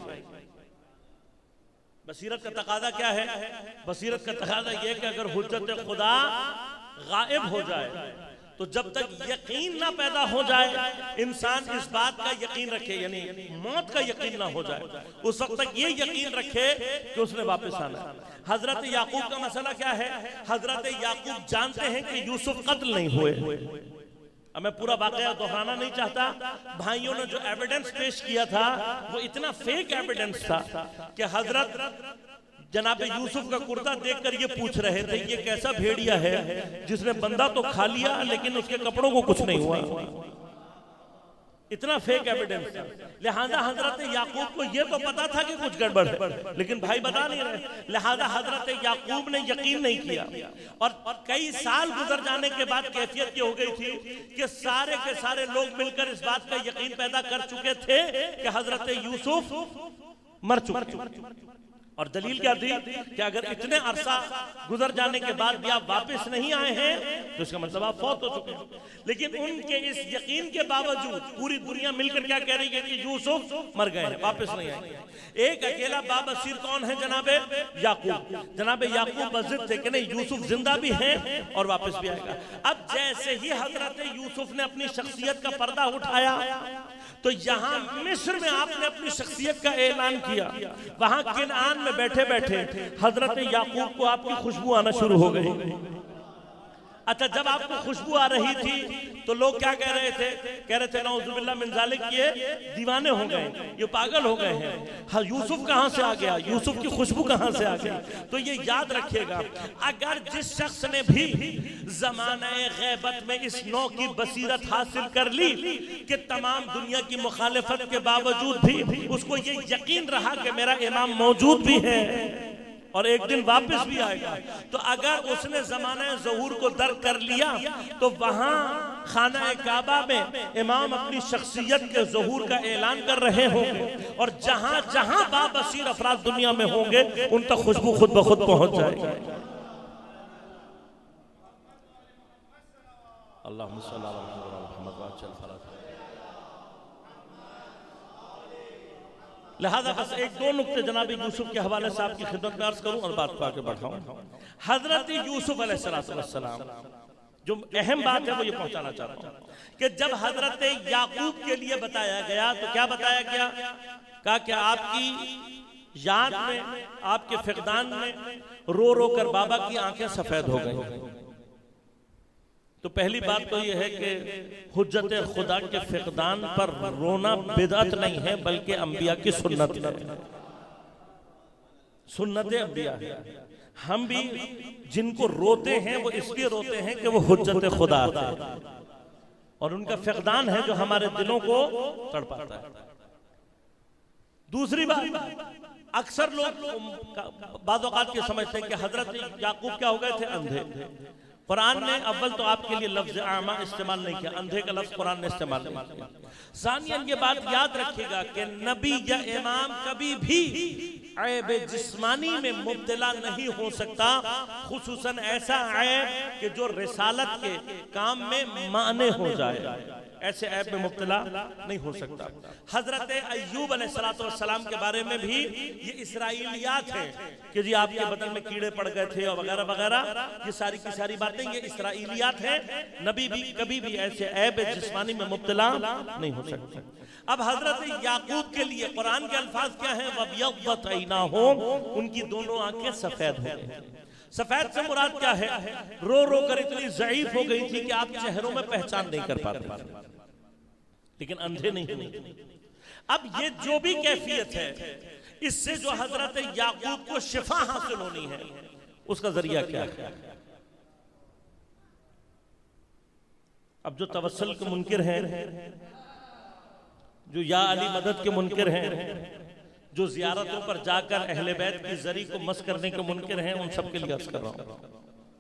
बसीरत का तकादा क्या है? बसीरत का तकादा यह कि अगर हुज्जत खुदा गायब हो जाए तो जब तक यकीन ना पैदा हो जाए, इंसान इस बात का यकीन रखे, यानी मौत का यकीन ना हो जाए, उस वक्त तक ये यकीन रखे कि उसने वापस आना। हजरत याकूब का मसला क्या है? हजरत याकूब जानते हैं कि यूसुफ कत्ल नहीं हुए। अब मैं पूरा वाकया दोहराना नहीं चाहता, भाइयों ने जो एविडेंस पेश किया था वो इतना फेक एविडेंस था कि हजरत जनाब यूसुफ का कुर्ता देखकर ये पूछ रहे थे ये कैसा भेड़िया है जिसने बंदा तो खा लिया लेकिन उसके कपड़ों को कुछ नहीं हुआ। इतना फेक एविडेंस था। लिहाजा हजरत याकूब को ये तो पता था कि कुछ गड़बड़ है, लेकिन भाई बता नहीं रहे। लिहाजा हजरत याकूब ने यकीन नहीं किया और कई साल गुजर जाने के बाद कैफियत ये हो गई थी कि सारे के सारे लोग मिलकर इस बात का यकीन पैदा कर चुके थे कि हजरत यूसुफ मर चुके। और दलील क्या थी कि अगर इतने अरसा गुजर जाने के बाद भी आप वापस नहीं आए हैं तो इसका मतलब आप फौत हो चुके हैं। लेकिन उनके इस यकीन के बावजूद पूरी दुनिया मिलकर क्या कह रही है कि यूसुफ मर गए हैं, वापस नहीं आएंगे। एक अकेला बाबसीर कौन है? जनाबे याकूब। जनाबे याकूब मस्जिद थे कि नहीं, यूसुफ जिंदा भी है और वापस भी आएगा। अब जैसे ही हजरत यूसुफ ने अपनी शख्सियत का पर्दा उठाया तो यहाँ मिस्र में आपने अपनी शख्सियत का ऐलान किया, वहां किनान में बैठे बैठे हजरत याकूब को आपकी खुशबू आना शुरू हो गई। अच्छा, जब आपको खुशबू आ रही थी तो लोग क्या कह रहे थे? कह रहे थे नऊजुबिल्लाह मिन ज़ालिक, ये दीवाने हो गए, ये पागल हो गए हैं। हाँ, यूसुफ कहाँ से आ गया, यूसुफ की खुशबू कहाँ से आ गई? तो ये याद रखिएगा, अगर जिस शख्स ने भी ज़माने गैबत में इस नौ की बसीरत हासिल कर ली कि तमाम दुनिया की मुखालिफत के बावजूद भी उसको ये यकीन रहा कि मेरा इमाम मौजूद भी है और एक दिन वापस भी आएगा, तो अगर उसने ज़माने ज़हूर को दर्क कर लिया तो वहाँ खाना काबा में इमाम अपनी शख्सियत के ज़हूर का ऐलान कर रहे होंगे और जहाँ जहाँ बाबसीर अफराद दुनिया में होंगे उन तक खुशबू खुद ब खुद पहुँच जाएगी। अल्लाहुम्मा सल्ली अला मुहम्मद। लिहाजा बस एक दो नुक्ते जनाब यूसुफ के हवाले से आपकी खिदमत में अर्ज करूं और बात को आगे बढ़ाऊं। हजरत यूसुफ अलैहिस्सलाम, जो अहम बात है वो ये पहुंचाना चाहता हूं कि जब हजरत याकूब के लिए बताया गया तो क्या बताया गया? कहा कि आपकी याद में, आपके फिकदान में रो रो कर बाबा की आंखें सफेद हो गई। तो पहली बात तो यह है कि हुज्जत खुदा के फिकदान पर रोना बिदअत नहीं है बल्कि अंबिया की सुन्नत है, सुन्नत अंबिया है। हम भी जिनको रोते हैं वो इसलिए रोते हैं कि वो हुज्जत खुदा है और उनका फिकदान है जो हमारे दिलों को तड़पाता है। दूसरी बात, अक्सर लोग बाद औक़ात ये समझते हैं कि हजरत याकूब क्या हो गए थे? अंधे। कुरान ने अव्वल तो आपके लिए लफ्ज आमा इस्तेमाल नहीं किया, अंधे का लफ्ज कुरान ने इस्तेमाल नहीं किया। सानियन ये बात याद रखिएगा कि नबी या इमाम कभी भी ऐब जिस्मानी में मुब्तला नहीं हो सकता, खुसूसन ऐसा ऐब कि जो रिसालत के काम में माने हो जाए, ऐसे ऐब में मुब्तला नहीं हो सकता। हजरत अय्यूब अलैहिस्सलाम के बारे में भी ये इसराइलियात है कि जी आपके बदन में कीड़े पड़ गए थे और वगैरह वगैरह, ये सारी की सारी बातें ये इसराइलियात है। नबी भी कभी भी ऐसे ऐब जिस्मानी में मुब्तला नहीं हो सकते। अब हजरत याकूब के लिए कुरान के अल्फाज क्या है? वब्यद्दत ऐनाहुम, उनकी दोनों आंखें सफेद हो गई। सफेद से मुराद क्या है? रो रो कर इतनी ज़ईफ हो गई थी कि आप चेहरों में पहचान नहीं कर पाते, लेकिन अंधे नहीं हुए। अब ये जो भी कैफियत है, इससे जो हजरत याकूब को शिफा हासिल होनी है उसका जरिया क्या है? अब जो तवस्सुल के मुनकिर हैं, जो या अली मदद के मुनकिर हैं, जो जियारतों पर जाकर अहले बैत की जरी को मस करने के मुनकिर हैं, उन सब के लिए अर्ज कर रहा हूं।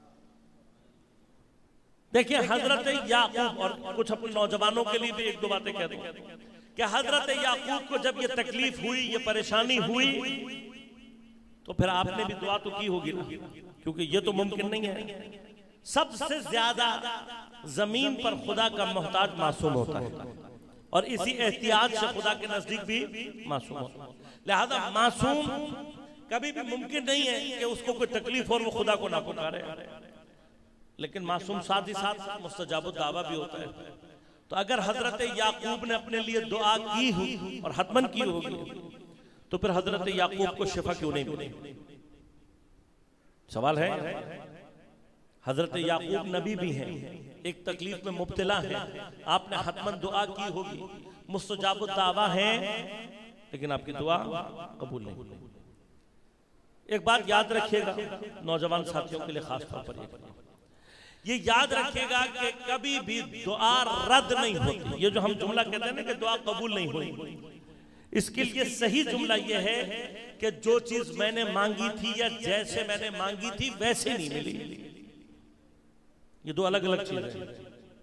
देखिए हजरत याकूब, और कुछ अपने नौजवानों के लिए भी एक दो बातें कह दूं कि हजरत याकूब को जब ये तकलीफ हुई, ये परेशानी हुई, तो फिर आपने भी दुआ तो की होगी ना, क्योंकि ये तो मुमकिन नहीं है। सबसे ज्यादा जमीन पर खुदा का मोहताज मासूम होता है और इसी एहतियात से खुदा के नजदीक भी मासूम होता है। लिहाजा मासूम कभी भी मुमकिन नहीं है कि उसको कोई तकलीफ हो और वो खुदा को ना पुकारे, लेकिन मासूम साथ ही साथ मुस्तजाब दावा भी होता है। तो अगर हजरत याकूब ने अपने लिए दुआ की हो और हतमन की होगी तो फिर हजरत याकूब को शिफा क्यों नहीं मिली? सवाल है। हजरत याकूब नबी भी हैं, एक तकलीफ में मुब्तला है, आपने हतमन दुआ की होगी, मुस्तजाब दावा है, लेकिन आपकी दुआ कबूल नहीं। एक बात याद रखिएगा नौजवान साथियों के लिए खास तौर पर, ये याद रखिएगा कि कभी भी दुआ रद्द नहीं होती। ये जो हम जुमला कहते हैं ना कि दुआ कबूल नहीं हुई, इसके लिए सही जुमला ये है कि जो चीज मैंने मांगी थी या जैसे मैंने मांगी थी वैसे नहीं मिली। ये दो अलग अलग चीजें हैं।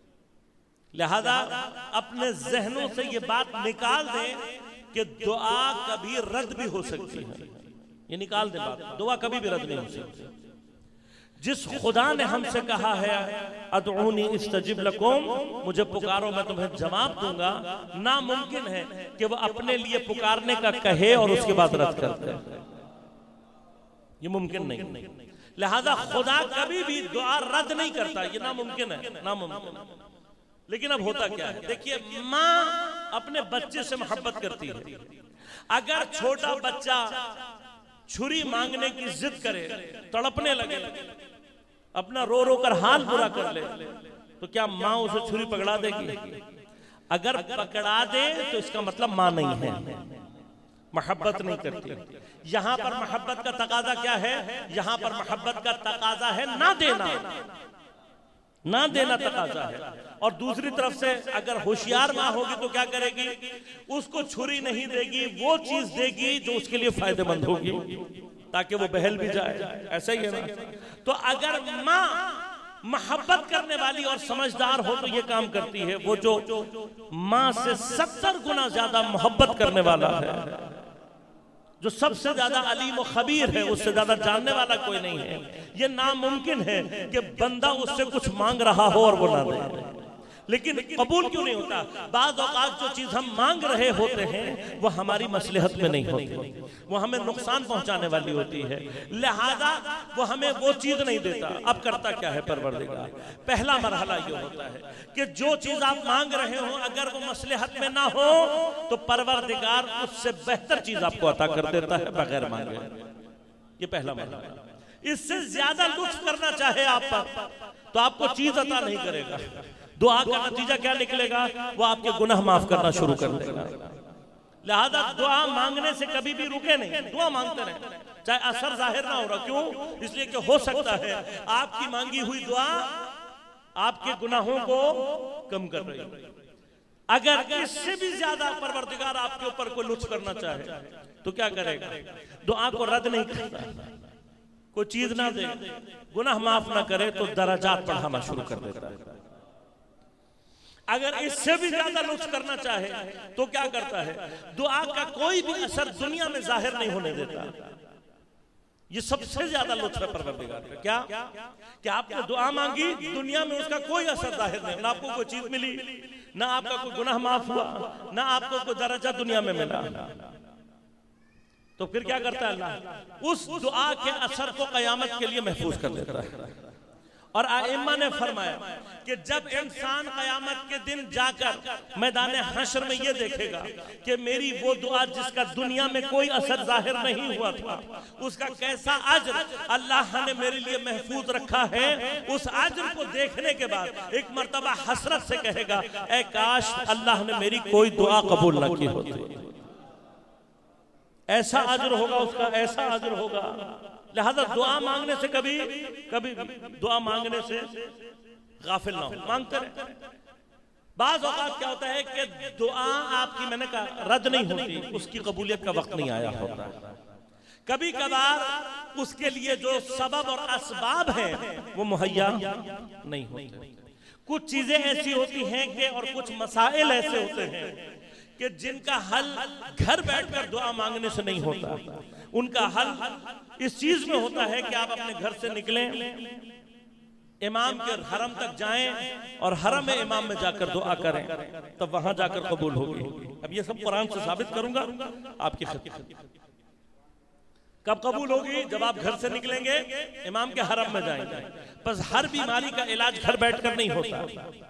लिहाजा अपने जहनों से ये बात निकाल दें कि दुआ कभी रद्द भी हो सकती है। ये निकाल दें बात, दुआ कभी भी रद्द नहीं हो सकती। जिस खुदा ने हमसे कहा है अदऊनी इस्तजिब लकुम, मुझे पुकारो मैं तुम्हें जवाब दूंगा, नामुमकिन है कि वो अपने लिए पुकारने का कहे और उसके बाद रद्द कर दे। ये मुमकिन नहीं। लिहाजा खुदा कभी भी दुआ रद्द नहीं करता, ये नामुमकिन है, नामुमकिन। लेकिन अब होता क्या है, देखिए माँ अपने बच्चे से मोहब्बत करती है। अगर छोटा बच्चा छुरी मांगने की जिद करे, तड़पने लगे, अपना रो रो कर हाल बुरा कर ले, तो क्या माँ उसे छुरी पकड़ा देगी? अगर पकड़ा दे तो इसका मतलब माँ नहीं है, मोहब्बत नहीं करती। यहां पर मोहब्बत का तकाजा क्या है? यहां पर मोहब्बत का तकाजा है ना देना, ना देना तकाजा है। और दूसरी तरफ से अगर होशियार माँ होगी तो क्या करेगी? उसको छुरी नहीं देगी, वो चीज देगी जो उसके लिए फायदेमंद होगी, ताकि वो बहल भी जाए। ऐसा ही है ना? तो अगर माँ मोहब्बत करने वाली और समझदार हो तो ये काम करती है। वो जो माँ से सत्तर गुना ज्यादा मोहब्बत करने वाला है, जो सबसे ज्यादा अलीम और खबीर है, उससे ज्यादा जानने वाला कोई नहीं है। ये नामुमकिन है कि बंदा उससे कुछ मांग रहा हो और वो ना दे। लेकिन कबूल क्यों नहीं होता? बाज़ औक़ात जो चीज हम मांग रहे होते हैं वो हमारी मसलहत में नहीं होती, वो हमें नुकसान पहुंचाने वाली होती है, लिहाजा वो हमें वो चीज नहीं देता। अब करता क्या है परवरदिगार? पहला मरहला ये होता है कि जो चीज आप मांग रहे हो अगर वो मसलहत में ना हो तो परवरदिगार उससे बेहतर चीज आपको अता कर देता है बगैर मांगे। ये पहला मरहला। इससे ज्यादा लुत्फ करना चाहे आप पर तो आपको चीज अता नहीं करेगा। दुआ का नतीजा क्या निकलेगा? वो आपके गुनाह माफ करना शुरू कर देगा। लिहाजा दुआ मांगने से कभी भी रुके नहीं, दुआ मांगते रहे, चाहे असर जाहिर ना हो रहा। क्यों? इसलिए कि हो सकता है आपकी मांगी हुई दुआ आपके गुनाहों को कम कर रही है। अगर इससे भी ज्यादा परवरदिगार आपके ऊपर कोई लुत्फ करना चाहे तो क्या करेगा? दुआ को रद्द नहीं करता, कोई चीज ना दे, गुनाह माफ ना करे तो दराजात बढ़ाना शुरू कर देता है। अगर इससे भी ज्यादा लुत्फ करना चाहे तो क्या करता है? दुआ का कोई भी असर दुनिया में जाहिर नहीं होने देता। ये सबसे ज्यादा लुत्फ है परवरदिगार का। क्या कि आपने दुआ मांगी, दुनिया में उसका कोई असर जाहिर नहीं, ना आपको कोई चीज मिली, ना आपका कोई गुनाह माफ हुआ, ना आपको कोई दर्जा दुनिया में मिला। तो फिर क्या करता है अल्लाह? उस दुआ के असर को कयामत के लिए महफूज कर देता है। और आइम्मा ने फरमाया कि जब इंसान कयामत के दिन जाकर मैदान हश्र में ये देखेगा कि मेरी वो दुआ जिसका दुनिया में कोई असर जाहिर नहीं हुआ था, उसका कैसा अज्र अल्लाह ने मेरे लिए महफूज रखा है, उस अज्र को देखने के बाद एक मर्तबा हसरत से कहेगा, ऐ काश अल्लाह ने मेरी कोई दुआ कबूल न की होती। ऐसा अज्र होगा उसका, ऐसा अज्र होगा। लिहाजा दुआ मांगने से कभी कभी दुआ मांगने से गाफिल ना हो, मांगते रहे। बाज़ औक़ात क्या होता है कि दुआ आपकी, मैंने कहा, रद्द नहीं होती, उसकी कबूलियत का वक्त नहीं आया होता। कभी कभार उसके लिए जो सबब और असबाब हैं वो मुहैया नहीं होते। कुछ चीजें ऐसी होती हैं कि और कुछ मसाइल ऐसे होते हैं कि जिनका हल घर बैठकर दुआ मांगने से नहीं होता। उनका हल इस चीज में होता है कि आप अपने घर से निकलें, इमाम के हरम तक जाएं और हरम में इमाम में जाकर दुआ करें, तब वहां जाकर कबूल होगी। अब ये सब कुरान से साबित करूंगा आपकी खिदमत। कब कबूल होगी? जब आप घर से निकलेंगे, इमाम के हरम में जाएंगे। बस हर बीमारी का इलाज घर बैठकर नहीं होता,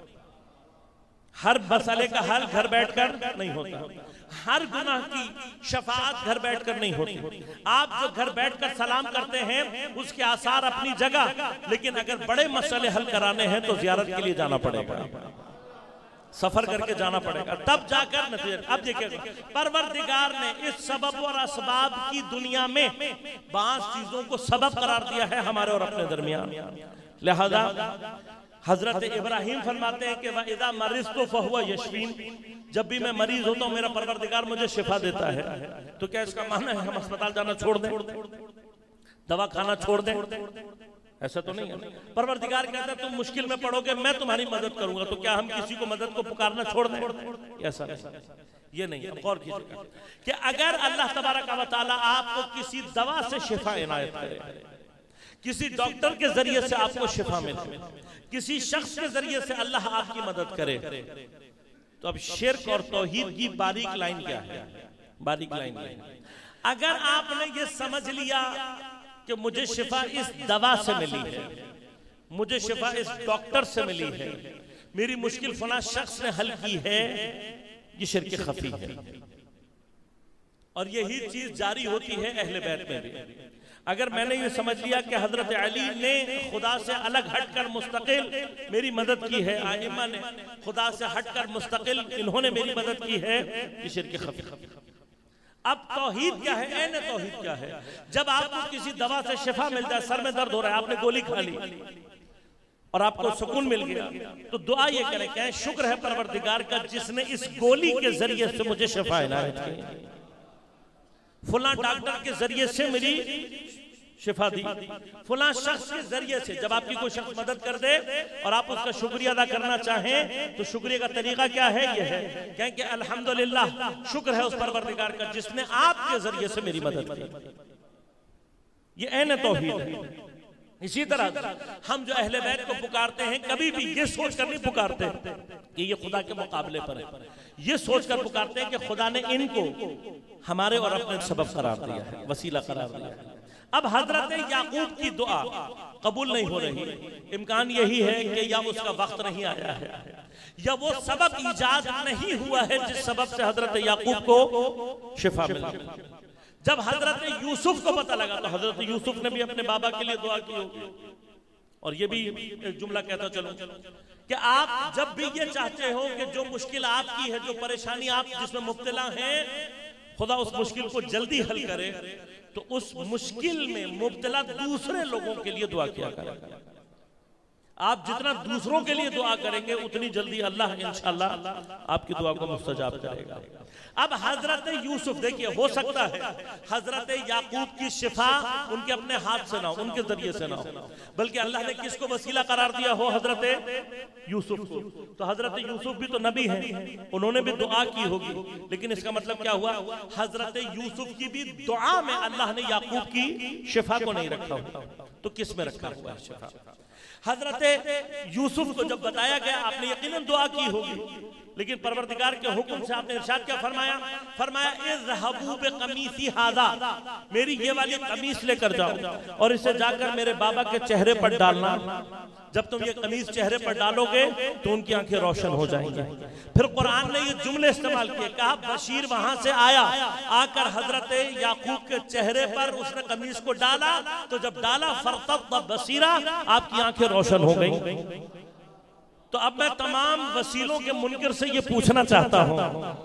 हर मसले का हल घर बैठकर नहीं होता, हर गुनाह की शफाअत घर बैठकर नहीं होती। आप जो घर बैठकर सलाम करते हैं उसके आसार अपनी जगह, लेकिन अगर बड़े मसले हल कराने हैं तो जियारत के लिए जाना पड़ेगा, सफर करके जाना पड़ेगा, तब जाकर नतीजा। अब देखिएगा, परवरदिगार ने इस सबब और असबाब की दुनिया में बास चीजों को सबब करार दिया है हमारे और अपने दरमियान। लिहाजा हजरत इब्राहिम फरमाते हैं कि वइज़ा मरिज़्तु फहुव यशफीन, जब भी मैं मरीज होता हूँ मेरा परवरदिगार मुझे शिफा देता है। तो क्या इसका माना है हम अस्पताल जाना छोड़ दें, दवा खाना छोड़ दें? ऐसा तो नहीं है। परवरदिगार कहता है तुम मुश्किल में पड़ोगे मैं तुम्हारी मदद करूंगा, तो क्या हम किसी को मदद को पुकारना छोड़ दें? ऐसा नहीं, ये नहीं है। गौर कीजिएगा कि अगर अल्लाह तबारक व तआला आपको किसी दवा से शिफा इनायत करे, किसी डॉक्टर के जरिए से आपको शिफा मिले, किसी शख्स के जरिए से अल्लाह आपकी मदद करे, तो अब शिर्क और तौहीद की बारीक लाइन क्या है? बारीक लाइन अगर आपने ये समझ लिया कि मुझे शिफा इस दवा से मिली है, मुझे शिफा इस डॉक्टर से मिली है, मेरी मुश्किल फला शख्स ने हल की है, ये शिर्क खफी है। और यही चीज जारी होती है अहले बैत में भी। अगर मैंने ये समझ लिया कि हजरत अली ने खुदा से अलग हटकर मुस्तकिल मेरी मदद की है, आइम्मा ने खुदा से हटकर मुस्तकिल इन्होंने मेरी मदद की है, ये शिर्क खफी। अब तौहीद क्या है? ऐन तौहीद क्या है? जब आपको किसी दवा से शिफा मिल जाए, सर में दर्द हो रहा है, आपने गोली खा ली और आपको सुकून मिल गया, तो दुआ ये करें कि शुक्र है परवरदिगार का जिसने इस गोली के जरिए से मुझे शिफा इनायत की, फुला डॉक्टर के जरिए से मेरी शिफा दी, फुला शख्स के जरिए से। जब आपकी कोई शख्स मदद कर दे और आप उसका शुक्रिया अदा करना चाहें तो शुक्रिया का तरीका क्या है? यह है कहें कि अल्हम्दुलिल्लाह, शुक्र है उस परवरदिगार का जिसने आपके जरिए से मेरी मदद की। ये ऐन तौहीद है। इसी तरह हम जो अहले बैत को पुकारते हैं, कभी भी ये सोचकर नहीं पुकारते कि ये खुदा के मुकाबले पर है, ये सोचकर पुकारते हैं कि खुदा ने इनको हमारे और अपने सबब करार दिया है, वसीला करार दिया है। अब हजरत याकूब की दुआ कबूल नहीं हो रही, इम्कान यही है कि या उसका वक्त नहीं आया है या वो सबब ईजाद नहीं हुआ है जिस सबब से हजरत याकूब को शिफा मिली। जब हजरत यूसुफ को पता लगा तो हजरत यूसुफ ने भी अपने बाबा के लिए दुआ की होगी। और ये भी एक जुमला कहता चलो कि आप जब भी ये चाहते हो कि जो मुश्किल आपकी है, जो परेशानी आप जिसमें मुब्तला हैं, खुदा उस मुश्किल को जल्दी हल करे, तो उस मुश्किल में मुब्तला दूसरे लोगों के लिए दुआ किया करें। आप जितना दूसरों के लिए दुआ करेंगे उतनी जल्दी अल्लाह इंशाअल्लाह आपकी दुआ को मुस्तजाब करेगा। अब हजरत यूसुफ देखिए, हो सकता है हजरत याकूब की शिफा उनके अपने हाथ से ना हो, उनके जरिए से ना हो, बल्कि अल्लाह ने किसको वसीला करार दिया हो? हजरत यूसुफ को। तो हजरत यूसुफ भी तो नबी हैं, उन्होंने भी दुआ की होगी, लेकिन इसका मतलब क्या हुआ? हजरत यूसुफ की भी दुआ में अल्लाह ने याकूब की शिफा को नहीं रखा हुआ, तो किस में रखा हुआ है शिफा? हजरत यूसुफ को जब बताया गया आपने यकीनन दुआ की होगी, लेकिन परवरदिगार के हुक्म से आपने इरशाद क्या फरमाया? फरमाया इज़हबू बिक़मीसी हाज़ा, मेरी ये वाली कमीज लेकर जाओ और इसे जाकर मेरे बाबा के चेहरे पर डालना। जब तुम ये कमीज चेहरे पर डालोगे तो उनकी आंखें रोशन हो जाएंगी। फिर कुरान ने ये जुमले इस्तेमाल किए, कहा बशीर वहां से आया, आकर हजरत याकूब के चेहरे पर उसने कमीज को डाला, तो जब डाला फरतब बसीरा, आपकी आंखें रोशन हो गई। तो अब मैं तमाम वसीलों के मुनकिर से ये पूछना चाहता हूं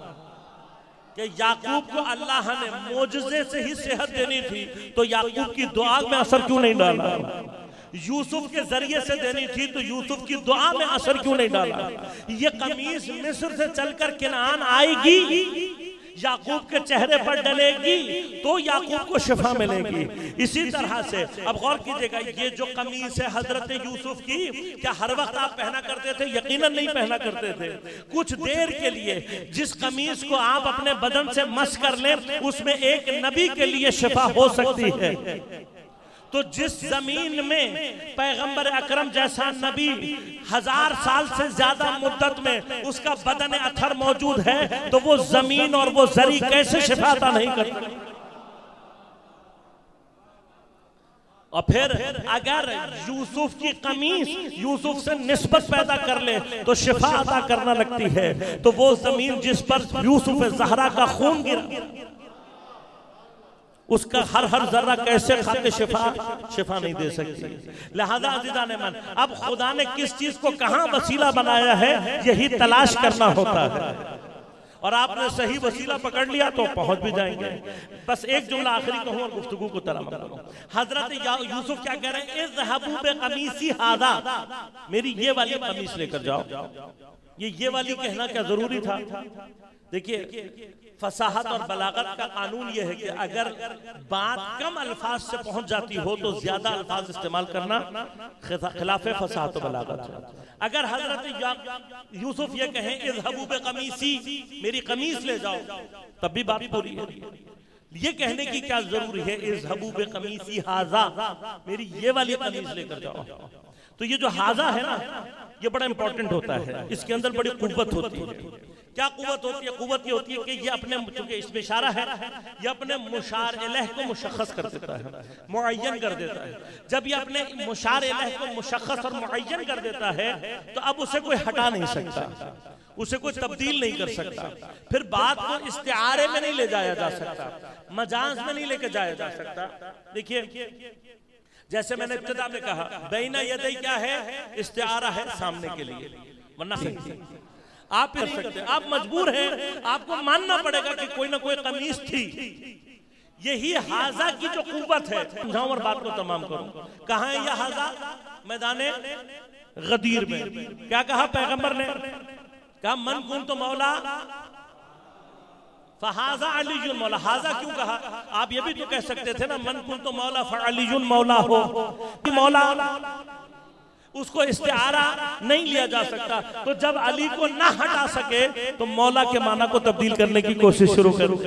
कि याकूब को अल्लाह ने मोजज़े से ही सेहत देनी थी, तो याकूब की दुआ में असर क्यों नहीं डाला? यूसुफ के जरिए से देनी थी तो यूसुफ की दुआ में असर क्यों नहीं डाला? ये कमीज मिस्र से चलकर किनान आएगी, याकूब के चेहरे पर डलेगी तो याकूब को शिफा मिलेगी। इसी तरह से अब गौर कीजिएगा, ये जो कमीज है हजरत यूसुफ की, क्या हर वक्त आप पहना करते थे? यकीनन नहीं पहना करते थे। कुछ देर के लिए जिस कमीज को आप अपने बदन से मस कर लें, उसमें एक नबी के लिए शिफा हो सकती है। तो जिस जमीन में पैगंबर अकरम जैसा नबी हजार साल से ज्यादा मुद्दत में उसका बदन अथर मौजूद है, तो वो जमीन और वो जरी कैसे शिफा अता नहीं करती? और फिर अगर यूसुफ की कमीज यूसुफ से निस्बत पैदा कर ले तो शिफा अता करना लगती है, तो वो जमीन जिस पर यूसुफ ज़हरा का खून गिरा, उसका हर हर जर्रा कैसे खाके शिफा शिफा नहीं दे सकती। लिहाजा अज़ीज़ान मन, अब खुदा ने किस चीज को कहां वसीला बनाया है, यही तलाश करना होता है। और आपने सही वसीला पकड़ लिया तो पहुंच भी जाएंगे। बस एक जुमला आखिरी कहूं और गुफ्तगू को तराम करूं। हजरत यूसुफ क्या कह रहे हैं, इज़हबू बिक़मीसी हादा, मेरी ये वाली कमीज लेकर जाओ। ये ये वाली कहना क्या जरूरी था? देखिए फसाहत और बलागत का कानून यह है कि अगर बात कम अल्फाज से पहुंच जाती हो तो ज्यादा अल्फाज इस्तेमाल करना खिलाफ फसाहत और बलागत है। अगर हजरत यूसुफ ये कहें इज़हबू बिक़मीसी, मेरी कमीज ले जाओ, तब भी बात पूरी है। ये कहने की क्या जरूरी है, इज़हबू बिक़मीसी हाज़ा, मेरी ये वाली कमीज लेकर जाओ। तो ये जो हाजा है ना, ये बड़ा इंपॉर्टेंट होता है, इसके अंदर बड़ी कुव्वत होती है। क्या कुव्वत होती है? कुव्वत ये होती है कि ये अपने, चूंकि इसमें इशारा है, ये अपने मुशार इलैह को मुशख्खस कर देता है, मुअय्यन कर देता है। जब ये अपने मुशार इलैह को मुशख्खस और मुअय्यन कर देता है तो अब उसे कोई हटा नहीं सकता, उसे कोई तब्दील नहीं कर सकता। फिर बात को इस्तिआरे में नहीं ले जाया जा सकता, मजाज में नहीं लेकर जाया जा सकता। देखिए जैसे मैंने इब्तिदा में कहा, बैना यदै क्या है? इस्तिआरा है सामने के लिए, वरना आप कर सकते हैं, आप मजबूर हैं, आपको मानना पड़ेगा कि कोई ना कोई कमीज थी। यही हाजा की जो कुव्वत है। समझाऊं और बात को तमाम करूं। कहां है यह हाजा? मैदाने गदीर में। क्या कहा पैगंबर ने? कहा मन कुन तो मौला फहाजा अलीजुल मौला। हाजा क्यों कहा? आप ये भी तो कह सकते थे ना, मन कुन तो मौला फअलीजुल मौला हो, कि मौला उसको इस्तिआरा नहीं लिया जा सकता। तो जब अली को ना हटा सके तो मौला के माना को तब्दील करने की कोशिश शुरू करो।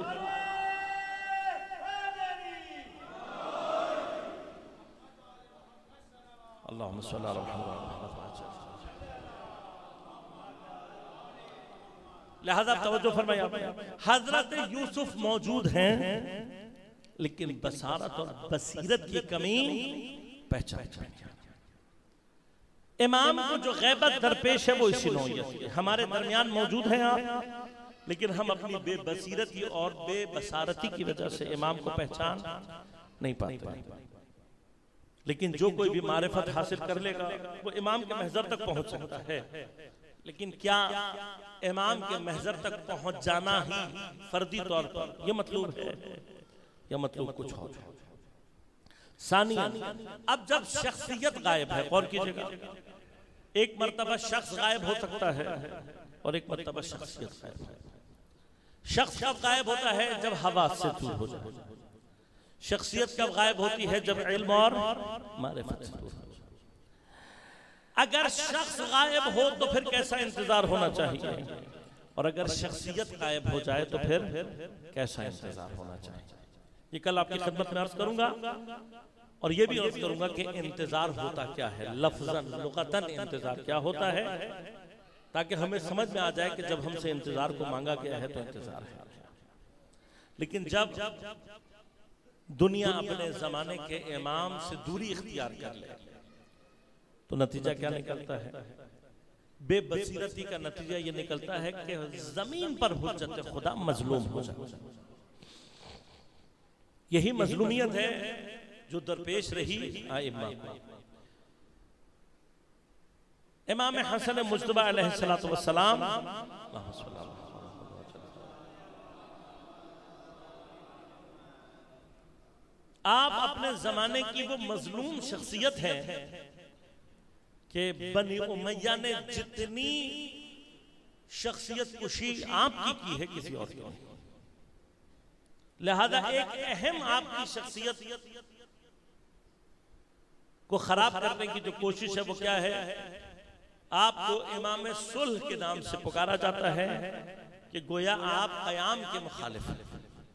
अल्लाहुम्मा सल्ली अला मुहम्मद। लिहाजा तवज्जो फरमाइए, हजरत यूसुफ मौजूद हैं लेकिन बसारत और बसीरत की कमी पहचान। इमाम को जो गैबत दरपेश है वो इसी नौइयत की। हमारे दरमियान मौजूद हैं आप, लेकिन हम अपनी बेबसीरती और बेबसारती की वजह से इमाम को पहचान नहीं पाते। लेकिन जो कोई भी मारिफत हासिल कर लेगा वो इमाम के महजर तक पहुंच सकता है। लेकिन क्या इमाम के महजर तक पहुंच जाना ही फर्दी तौर पर ये मतलब है, या मतलब कुछ और? सानिया, अब जब शख्सियत गायब है, गौर कीजिएगा, एक मर्तबा शख्स गायब हो सकता है और एक मर्तबा शख्सियत गायब है। शख्स कब गायब होता है? जब हवास से दूर हो जाए। शख्सियत कब गायब होती है? जब इल्म और मारिफत से दूर हो जाए। अगर शख्स गायब हो तो फिर कैसा इंतजार होना चाहिए, और अगर शख्सियत गायब हो जाए तो फिर कैसा इंतजार होना चाहिए? ये कल आपकी खिदमत में अर्ज करूंगा, और ये भी अर्ज करूंगा कि इंतजार होता क्या है, लफ्ज़न लुग़तन इंतजार क्या होता है, ताकि हमें समझ में आ जाए कि जब हमसे इंतजार को मांगा गया है तो इंतजार है। लेकिन जब दुनिया अपने जमाने के इमाम से दूरी इख्तियार कर ले तो नतीजा क्या निकलता है? बेबसीरती का नतीजा ये निकलता है कि जमीन पर हुज्जत खुदा मजलूम हो जाए। यही मजलूमियत है जो दरपेश रही आइम्मा को। इमाम हसन मुज्तबा अलैहिस्सलातु वस्सलाम, आप अपने जमाने की वो मजलूम शख्सियत है कि बनी उमैया ने जितनी शख्सियत कुशी आपकी की है किसी और की नहीं। लिहाजा एक अहम आपकी शख्सियत को खराब करने की जो कोशिश है वो क्या है? आपको इमाम सुल्ह के नाम से पुकारा जाता है कि गोया आप क़याम के मुखालिफ हैं।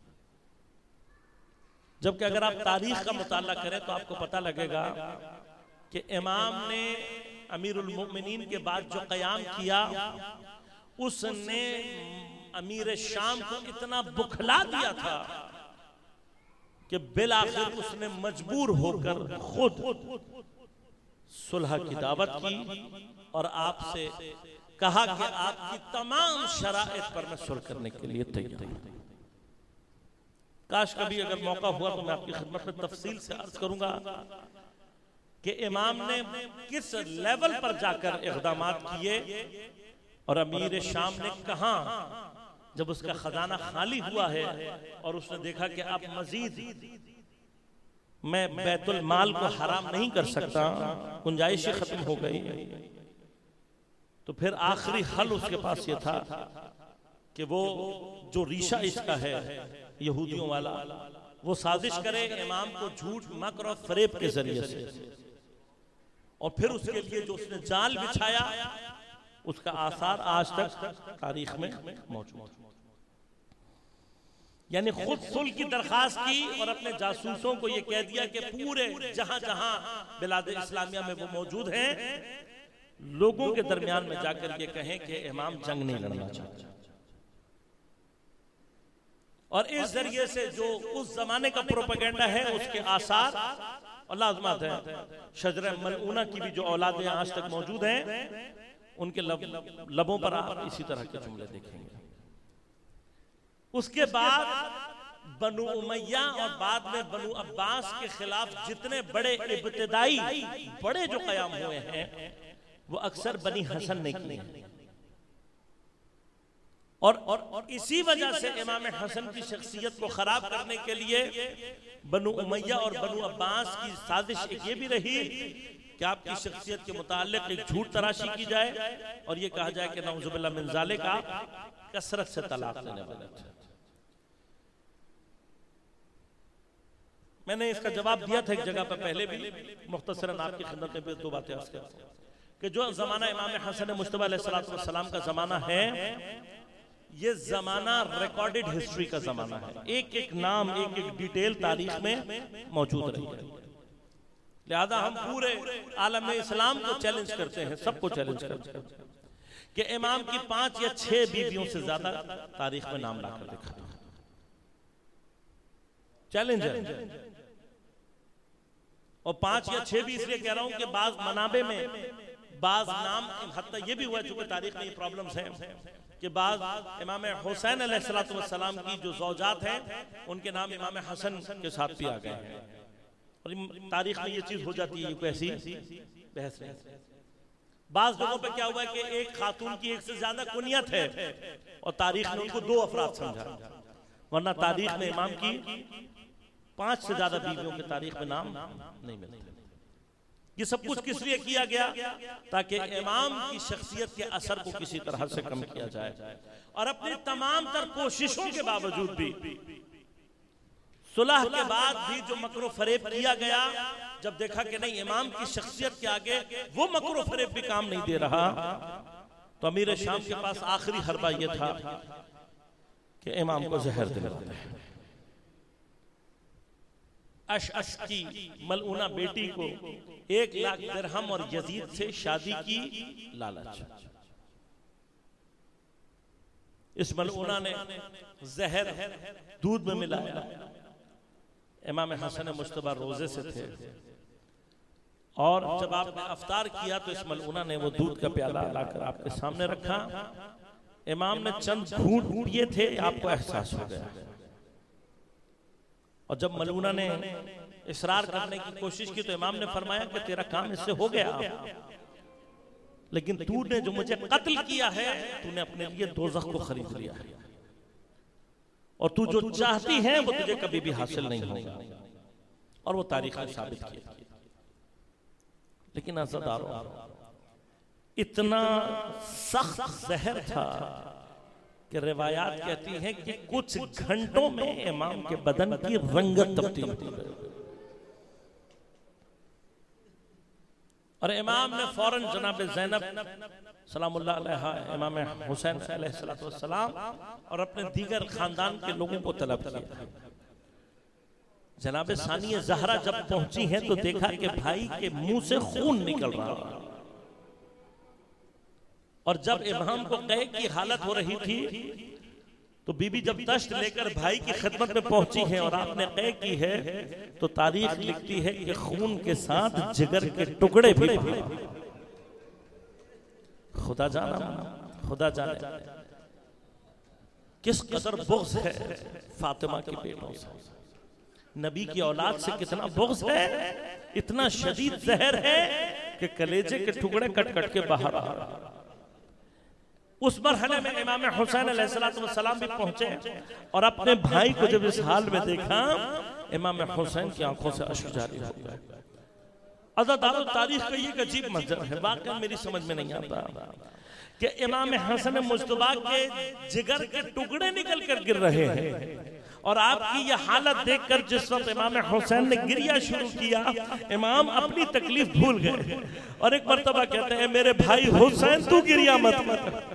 जबकि अगर आप तारीख का मुताला करें तो आपको पता लगेगा कि इमाम ने अमीरुल मोमिनीन के बाद जो क़याम किया उसने अमीर शाम को इतना बुखला दिया था कि बिलाखिर उसने मजबूर होकर खुद सुलह की दावत की और आपसे कहा कि आपकी तमाम शराइत पर मैं सुलह करने के लिए तैयार हूं। काश कभी अगर मौका हुआ तो मैं आपकी खिदमत में तफसील से अर्ज करूंगा कि इमाम ने किस लेवल पर जाकर इक़दामात किए और अमीर शाम ने कहां जब उसका खजाना खाली हुआ है और उसने देखा कि अब मजीद मैं बैतुल माल को हराम नहीं कर सकता, गुंजाइश खत्म हो गई, तो फिर आखिरी हल उसके पास ये था कि वो जो रीशा इसका है यहूदियों वाला, वो साजिश करे इमाम को झूठ, मकर और फरेब के जरिए से, और फिर उसके लिए जो उसने जाल बिछाया उसका आसार आज तक तारीख में मौजूद। यानी खुद सुल्ह की दरखास्त की और अपने जासूसों को यह कह दिया कि पूरे जहां जहां बिलाद इस्लामिया में वो मौजूद हैं, लोगों के दरमियान में जाकर ये कहें कि इमाम जंग नहीं लड़ना चाहते। और इस जरिए से जो उस जमाने का प्रोपेगेंडा है उसके आसार और लाजमात है। शजर मलऊना की भी जो औलादें आज तक मौजूद हैं, उनके लब, लबों पर आप इसी तरह के जुमले देखेंगे। उसके बाद बनु उमैया और बाद में बनु अब्बास के खिलाफ जितने बड़े इब्तिदाई बड़े जो कयाम हुए हैं वो अक्सर बनी हसन ने किए, और, और, और इसी वजह से इमाम हसन की शख्सियत को खराब करने के लिए बनु उमैया और बनु अब्बास की साजिश एक ये भी रही कि आपकी शख्सियत के मुताल्लिक एक झूठ तराशी की जाए और ये कहा जाए कि नऊजुबिल्लाह मिन ज़ालिक आप कसरत से तलाक देने वाले थे। मैंने इसका जवाब दिया था एक जगह पर पहले भी, मुख्तसरन आपकी खिदमत में दो बातें अर्ज करता हूं कि जो जमाना इमाम हसन मुज्तबा अलैहिस्सलातु वस्सलाम का जमाना है, ये जमाना रिकॉर्डेड हिस्ट्री का जमाना है। एक एक नाम, एक एक डिटेल तारीख में मौजूद रही है। लिहाजा हम पूरे आलम इस्लाम को चैलेंज करते हैं, सबको चैलेंज करते हैं कि इमाम की पांच या छह बीवियों से ज्यादा तारीख में नाम लाकर दिखा। चैलेंज है। और पांच या छह भी इसलिए कह रहा हूं कि बाज मनाबे में बाज नाम, हत्ता ये भी हुआ चूंकि तारीख में ये प्रॉब्लम्स हैं कि बाज इमाम हुसैन अलैहिस्सलातु वस्सलाम की जो ज़ौजात हैं उनके नाम इमाम हसन के साथ भी आ गए हैं, और तारीख में ये चीज हो जाती है, कोई ऐसी बहस नहीं। बाज जगहों पे क्या हुआ है कि एक खातून की एक से ज्यादा कुनियत है और तारीख में उनको दो अफराद समझा, वरना तारीख में इमाम की पांच से ज्यादा बीवियों के तारीख में नाम नहीं मिलते। ये सब कुछ किस लिए किया गया? ताकि इमाम की शख्सियत के असर को किसी तरह से कम किया जाए, और अपनी तमाम तर कोशिशों के बावजूद भी, सुलह के बाद भी जो मकरो फरेब किया गया, जब देखा कि नहीं इमाम की शख्सियत के आगे वो मकरो फरेब भी काम नहीं दे रहा, तो अमीर शाम के पास आखिरी हरबा ये था कि इमाम को जहर दिलवाते हैं। अश अश की मलऊना बेटी को एक लाख दिरहम और यजीद से शादी की लालच। इस मलऊना ने जहर दूध में मिलाया। इमाम हसन मुज्तबा रोजे से थे, और जब आपने अफ्तार किया तो इस मलऊना ने वो दूध का प्याला लाकर आपके सामने रखा। इमाम ने चंद घूंट पिए थे, आपको एहसास हो गया, और जब मलूना ने इसरार करने की कोशिश की तो इमाम ने फरमाया कि तेरा काम इससे हो गया, लेकिन तूने जो मुझे कत्ल किया है तूने अपने लिए दोज़ख को खरीद लिया है, और तू जो चाहती है वो तुझे कभी भी हासिल नहीं होगा, और वो तारीख ने साबित किया। लेकिन अज़दारों, इतना सख्त जहर था कि रिवायात कहती हैं कि कुछ घंटों में इमाम के बदन की रंगत तब्दील हो गई, और इमाम ने फौरन जनाब ज़ैनब सलामुल्लाह अलैहा, इमाम हुसैन अलैहिस्सलातु वस्सलाम और अपने दीगर खानदान के लोगों को तलब किया। जनाब सानिया ज़हरा जब पहुंची हैं तो देखा कि भाई के मुंह से खून निकल रहा था, और जब इमाम को कहे की हालत हो रही थी तो बीबी जब तश्त लेकर भाई की खिदमत में पहुंची है और आपने कह की है, तो तारीख लिखती है कि खून के साथ जिगर के टुकड़े भी बहे। खुदा जाना, खुदा जाने किस कदर बुग़्ज़ है फातिमा की बेटों से, नबी की औलाद से कितना बुग़्ज़ है, इतना शदीद जहर है कि कलेजे के टुकड़े कट कट के बाहर आ रहा। उस मरहले में इमाम हुसैन अलैहिस्सलाम भी पहुंचे और अपने भाई को जब इस हाल में देखा, इमाम हुसैन की आंखों से अश्क जारी हो गए। अज़ादारों, तारीख का ये अजीब मंजर है, वाकई मेरी समझ में नहीं आता कि इमाम हसन मुज्तबा के जिगर के टुकड़े निकल कर गिर रहे हैं और आपकी ये हालत देखकर जिस वक्त इमाम हुसैन ने गिरिया शुरू किया, इमाम अपनी तकलीफ भूल गए और एक मर्तबा कहते हैं, मेरे भाई हुसैन तू गिरिया मत मत।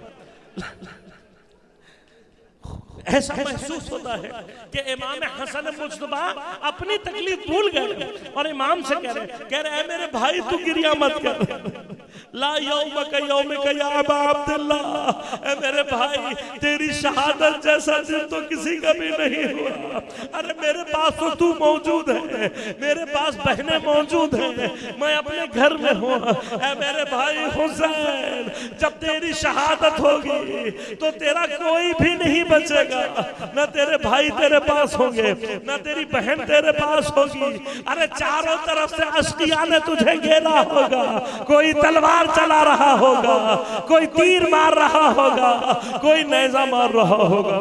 ऐसा महसूस होता है कि इमाम हसन मुज्तबा अपनी तकलीफ भूल गए और इमाम से कह रहे कह रहे हैं मेरे भाई तू गिरिया मत कर, ला यौम का यौम का या अबा अब्दुल्लाह, ए मेरे भाई तेरी शहादत जैसा दिन तो किसी का भी नहीं हुआ। अरे मेरे पास तो तू मौजूद है, मेरे पास बहनें मौजूद हैं, मैं अपने घर में हूँ। ए मेरे भाई हुसैन, जब तेरी शहादत होगी तो तेरा कोई भी नहीं बचेगा, न तेरे भाई तेरे पास होंगे, न तेरी बहन तेरे पास होगी। अरे चारों तरफ से अश्किया ने तुझे घेरा होगा, कोई तलवार चला रहा होगा, कोई तीर मार रहा होगा, कोई नेज़ा मार रहा होगा।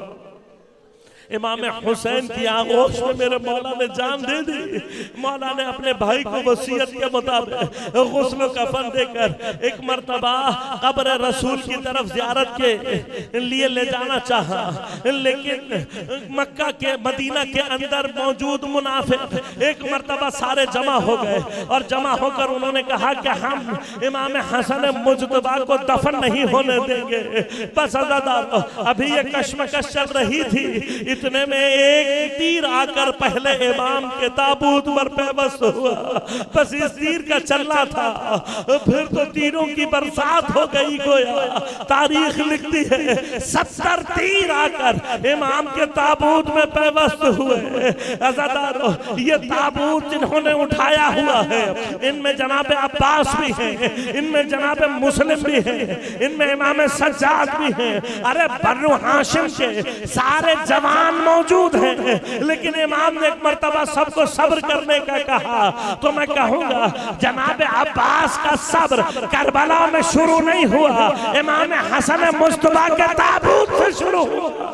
इमाम हुसैन की आगोश में मेरे मौला ने जान दे दी। मौला ने अपने भाई को वसीयत के मुताबिक गुस्ल कफन देकर एक मर्तबा कब्र रसूल की तरफ ज़ियारत के लिए ले जाना चाहा, लेकिन मक्का के मदीना के अंदर मौजूद मुनाफिक एक मर्तबा सारे जमा हो गए और जमा होकर उन्होंने कहा कि हम इमाम हसन मुज्तबा को दफन नहीं होने देंगे। बस अज़ादार, अभी ये कश्मकश चल रही थी, इतने में एक तीर आकर पहले इमाम के ताबूत पर पेवस्त हुआ। बस इस तीर का चलना था, फिर तो तीरों की बरसात हो गई। गोया तारीख लिखती है सत्तर तीर आकर इमाम के ताबूत में पेवस्त हुए। अज़ादारों, ये ताबूत जिन्होंने उठाया हुआ है, इनमें जनाब अब्बास भी हैं, इनमें जनाब मुस्लिम भी हैं, इनमें इमाम सज्जाद भी हैं। अरे बनु हाशिम के सारे जवान मौजूद हैं, लेकिन इमाम ने एक मर्तबा सबको सब्र करने का कहा। तो मैं कहूंगा जनाब अब्बास का सब्र करबला में शुरू नहीं हुआ, इमाम हसन मुज्तबा के ताबूत से शुरू हुआ।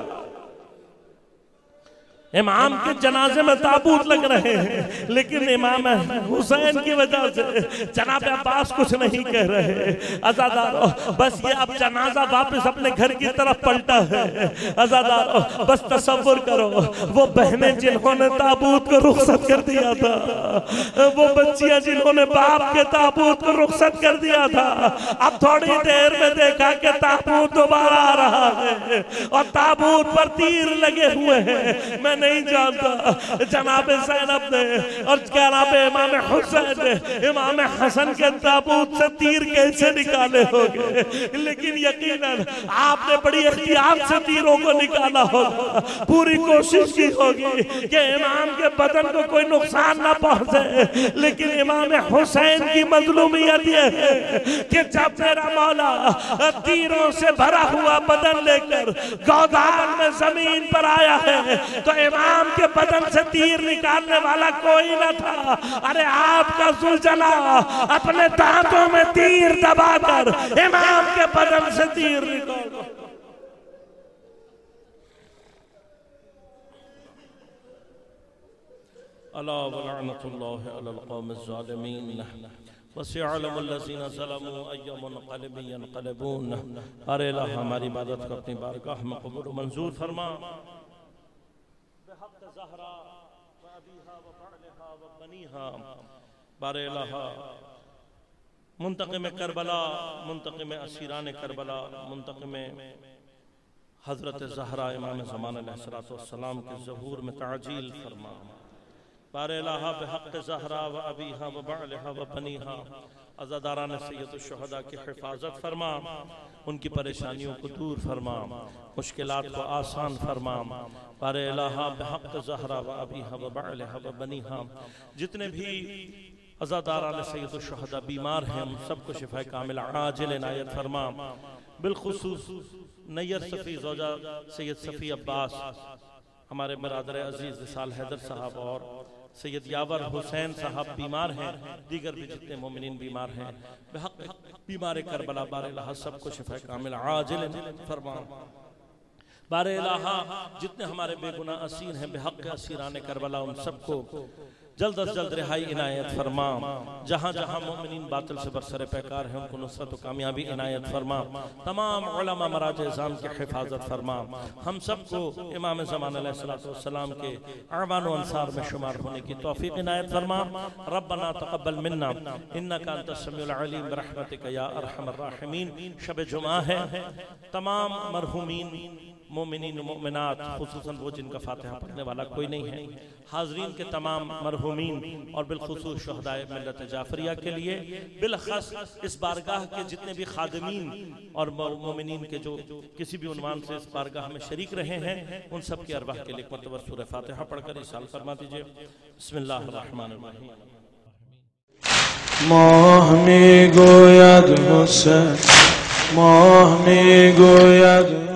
इमाम के जनाजे में ताबूत लग रहे हैं, लेकिन इमाम हुसैन की वजह से जनाब अब्बास कुछ नहीं कह रहे। अज़ादारों, बस ये अब जनाजा वापस अपने घर की तरफ पलटा है। अज़ादारों, बस तसव्वुर करो, वो बहनें जिन्होंने ताबूत को रुखसत कर दिया था, वो बच्चियां जिन्होंने बाप के ताबूत को रुखसत कर दिया था, अब थोड़ी देर में देखा कि ताबूत दोबारा आ रहा है और ताबूत पर तीर लगे हुए हैं। मैं नहीं जानता जनाब ज़ैनब ने और जनाब इमाम हुसैन ने इमाम हसन के ताबूत से तीर कैसे निकाले होंगे, लेकिन यकीनन आपने बड़ी एहतियात से तीरों को निकाला होगा, पूरी कोशिश की होगी कि इमाम के बदन को कोई नुकसान ना पहुंचे। लेकिन इमाम हुसैन की मजलूमियत यह है कि जब मेरा मौला तीरों से भरा हुआ बदन लेकर गौदान में जमीन पर आया है, तो इमाम के बदन से तीर निकालने वाला कोई न था। अरे आपका जुलजला अपने दांतों में तीर दबाकर इमाम के बदन से तीर निकाला। अला व लअनतुल्लाहि अलल कौमिज़ ज़ालिमीन वसिअलमुल्लज़ीना ज़लमू अय्युमुनक़लिबिन यनक़लिबून। अरे अल्लाह, हमारी इबादत को अपनी बारगाह में कबूल व मंजूर फरमा। बारे इलाहा, मुंतक़िम करबला, मुंतक़िम असीरान करबला, मुंतक़िम हज़रत ज़हरा इमाम ज़मान अलैहिस्सलाम के ज़हूर में ताजील फरमा। बारे इलाहा, बिहक़्क़ ज़हरा व अबीहा व बअलिहा व बनीहा, अज़ादारान सय्यदुश शुहदा की हिफाजत फरमा, उनकी परेशानियों को दूर फरमा, मुश्किलात को आसान फरमा। बारे इलाहा, बिहक़्क़ ज़हरा व अबीहा व बअलिहा व बनीहा, जितने भी अज़ादारान सय्यदुश शुहदा बीमार हैं, उन सबको शिफ़ाए कामिल आजिल इनायत फरमा। बिलखुसूस नैयर सफ़ी ज़ौजा सैयद सफ़ी अब्बास, हमारे बरादर अजीज़ विसाल हैदर साहब और सैयद यावर हुसैन साहब बीमार हैं, दीगर भी जितने मोमिनीन बीमार हैं, बेहक बीमार करबला बार सबको शिफा कामिल आजिल फरमा। बारे इलाहा जितने हमारे बेगुनाह असीर हैं, बेहक असीरान करबला, उन सबको जल्द अज जल्द रिहाई इनायत फरमा। जहाँ जहाँ मोमिनीन बातिल से बरसरे पैकार हैं, उनको नुसरत व कामयाबी इनायत फरमा। तमाम उलमा मराज इज़ाम की हिफाजत फरमा। हम सबको इमाम ज़मान अलैहिस्सलाम के अवान व अंसार में शुमार होने की तौफीक इनायत फरमा। रब्बना तक़ब्बल मिन्ना इन्नका अंतस समीउल अलीम बिरहमतिका या अरहमर राहिमीन। शब जुमा है, तमाम मरहूमीन मोमिनीन मोमिनात, खुसूसन वो जिनका फातिहा पढ़ने वाला कोई नहीं है, हाजरीन के तमाम मरहूमीन और बिलखुसूस शुहदाए मिल्लत जाफरिया के लिए, बिलख़ास इस बारगाह के जितने भी खादिमीन और मोमिनीन के जो किसी भी उन्वान से इस बारगाह में शरीक रहे हैं, उन सब के अरवाह के लिए मुतबर सूरह फातिहा पढ़कर इसाल फरमा दीजिए। बिस्मिल्लाहिर्रहमानिर्रहीम। ماه میگوید حسین، ماه میگوید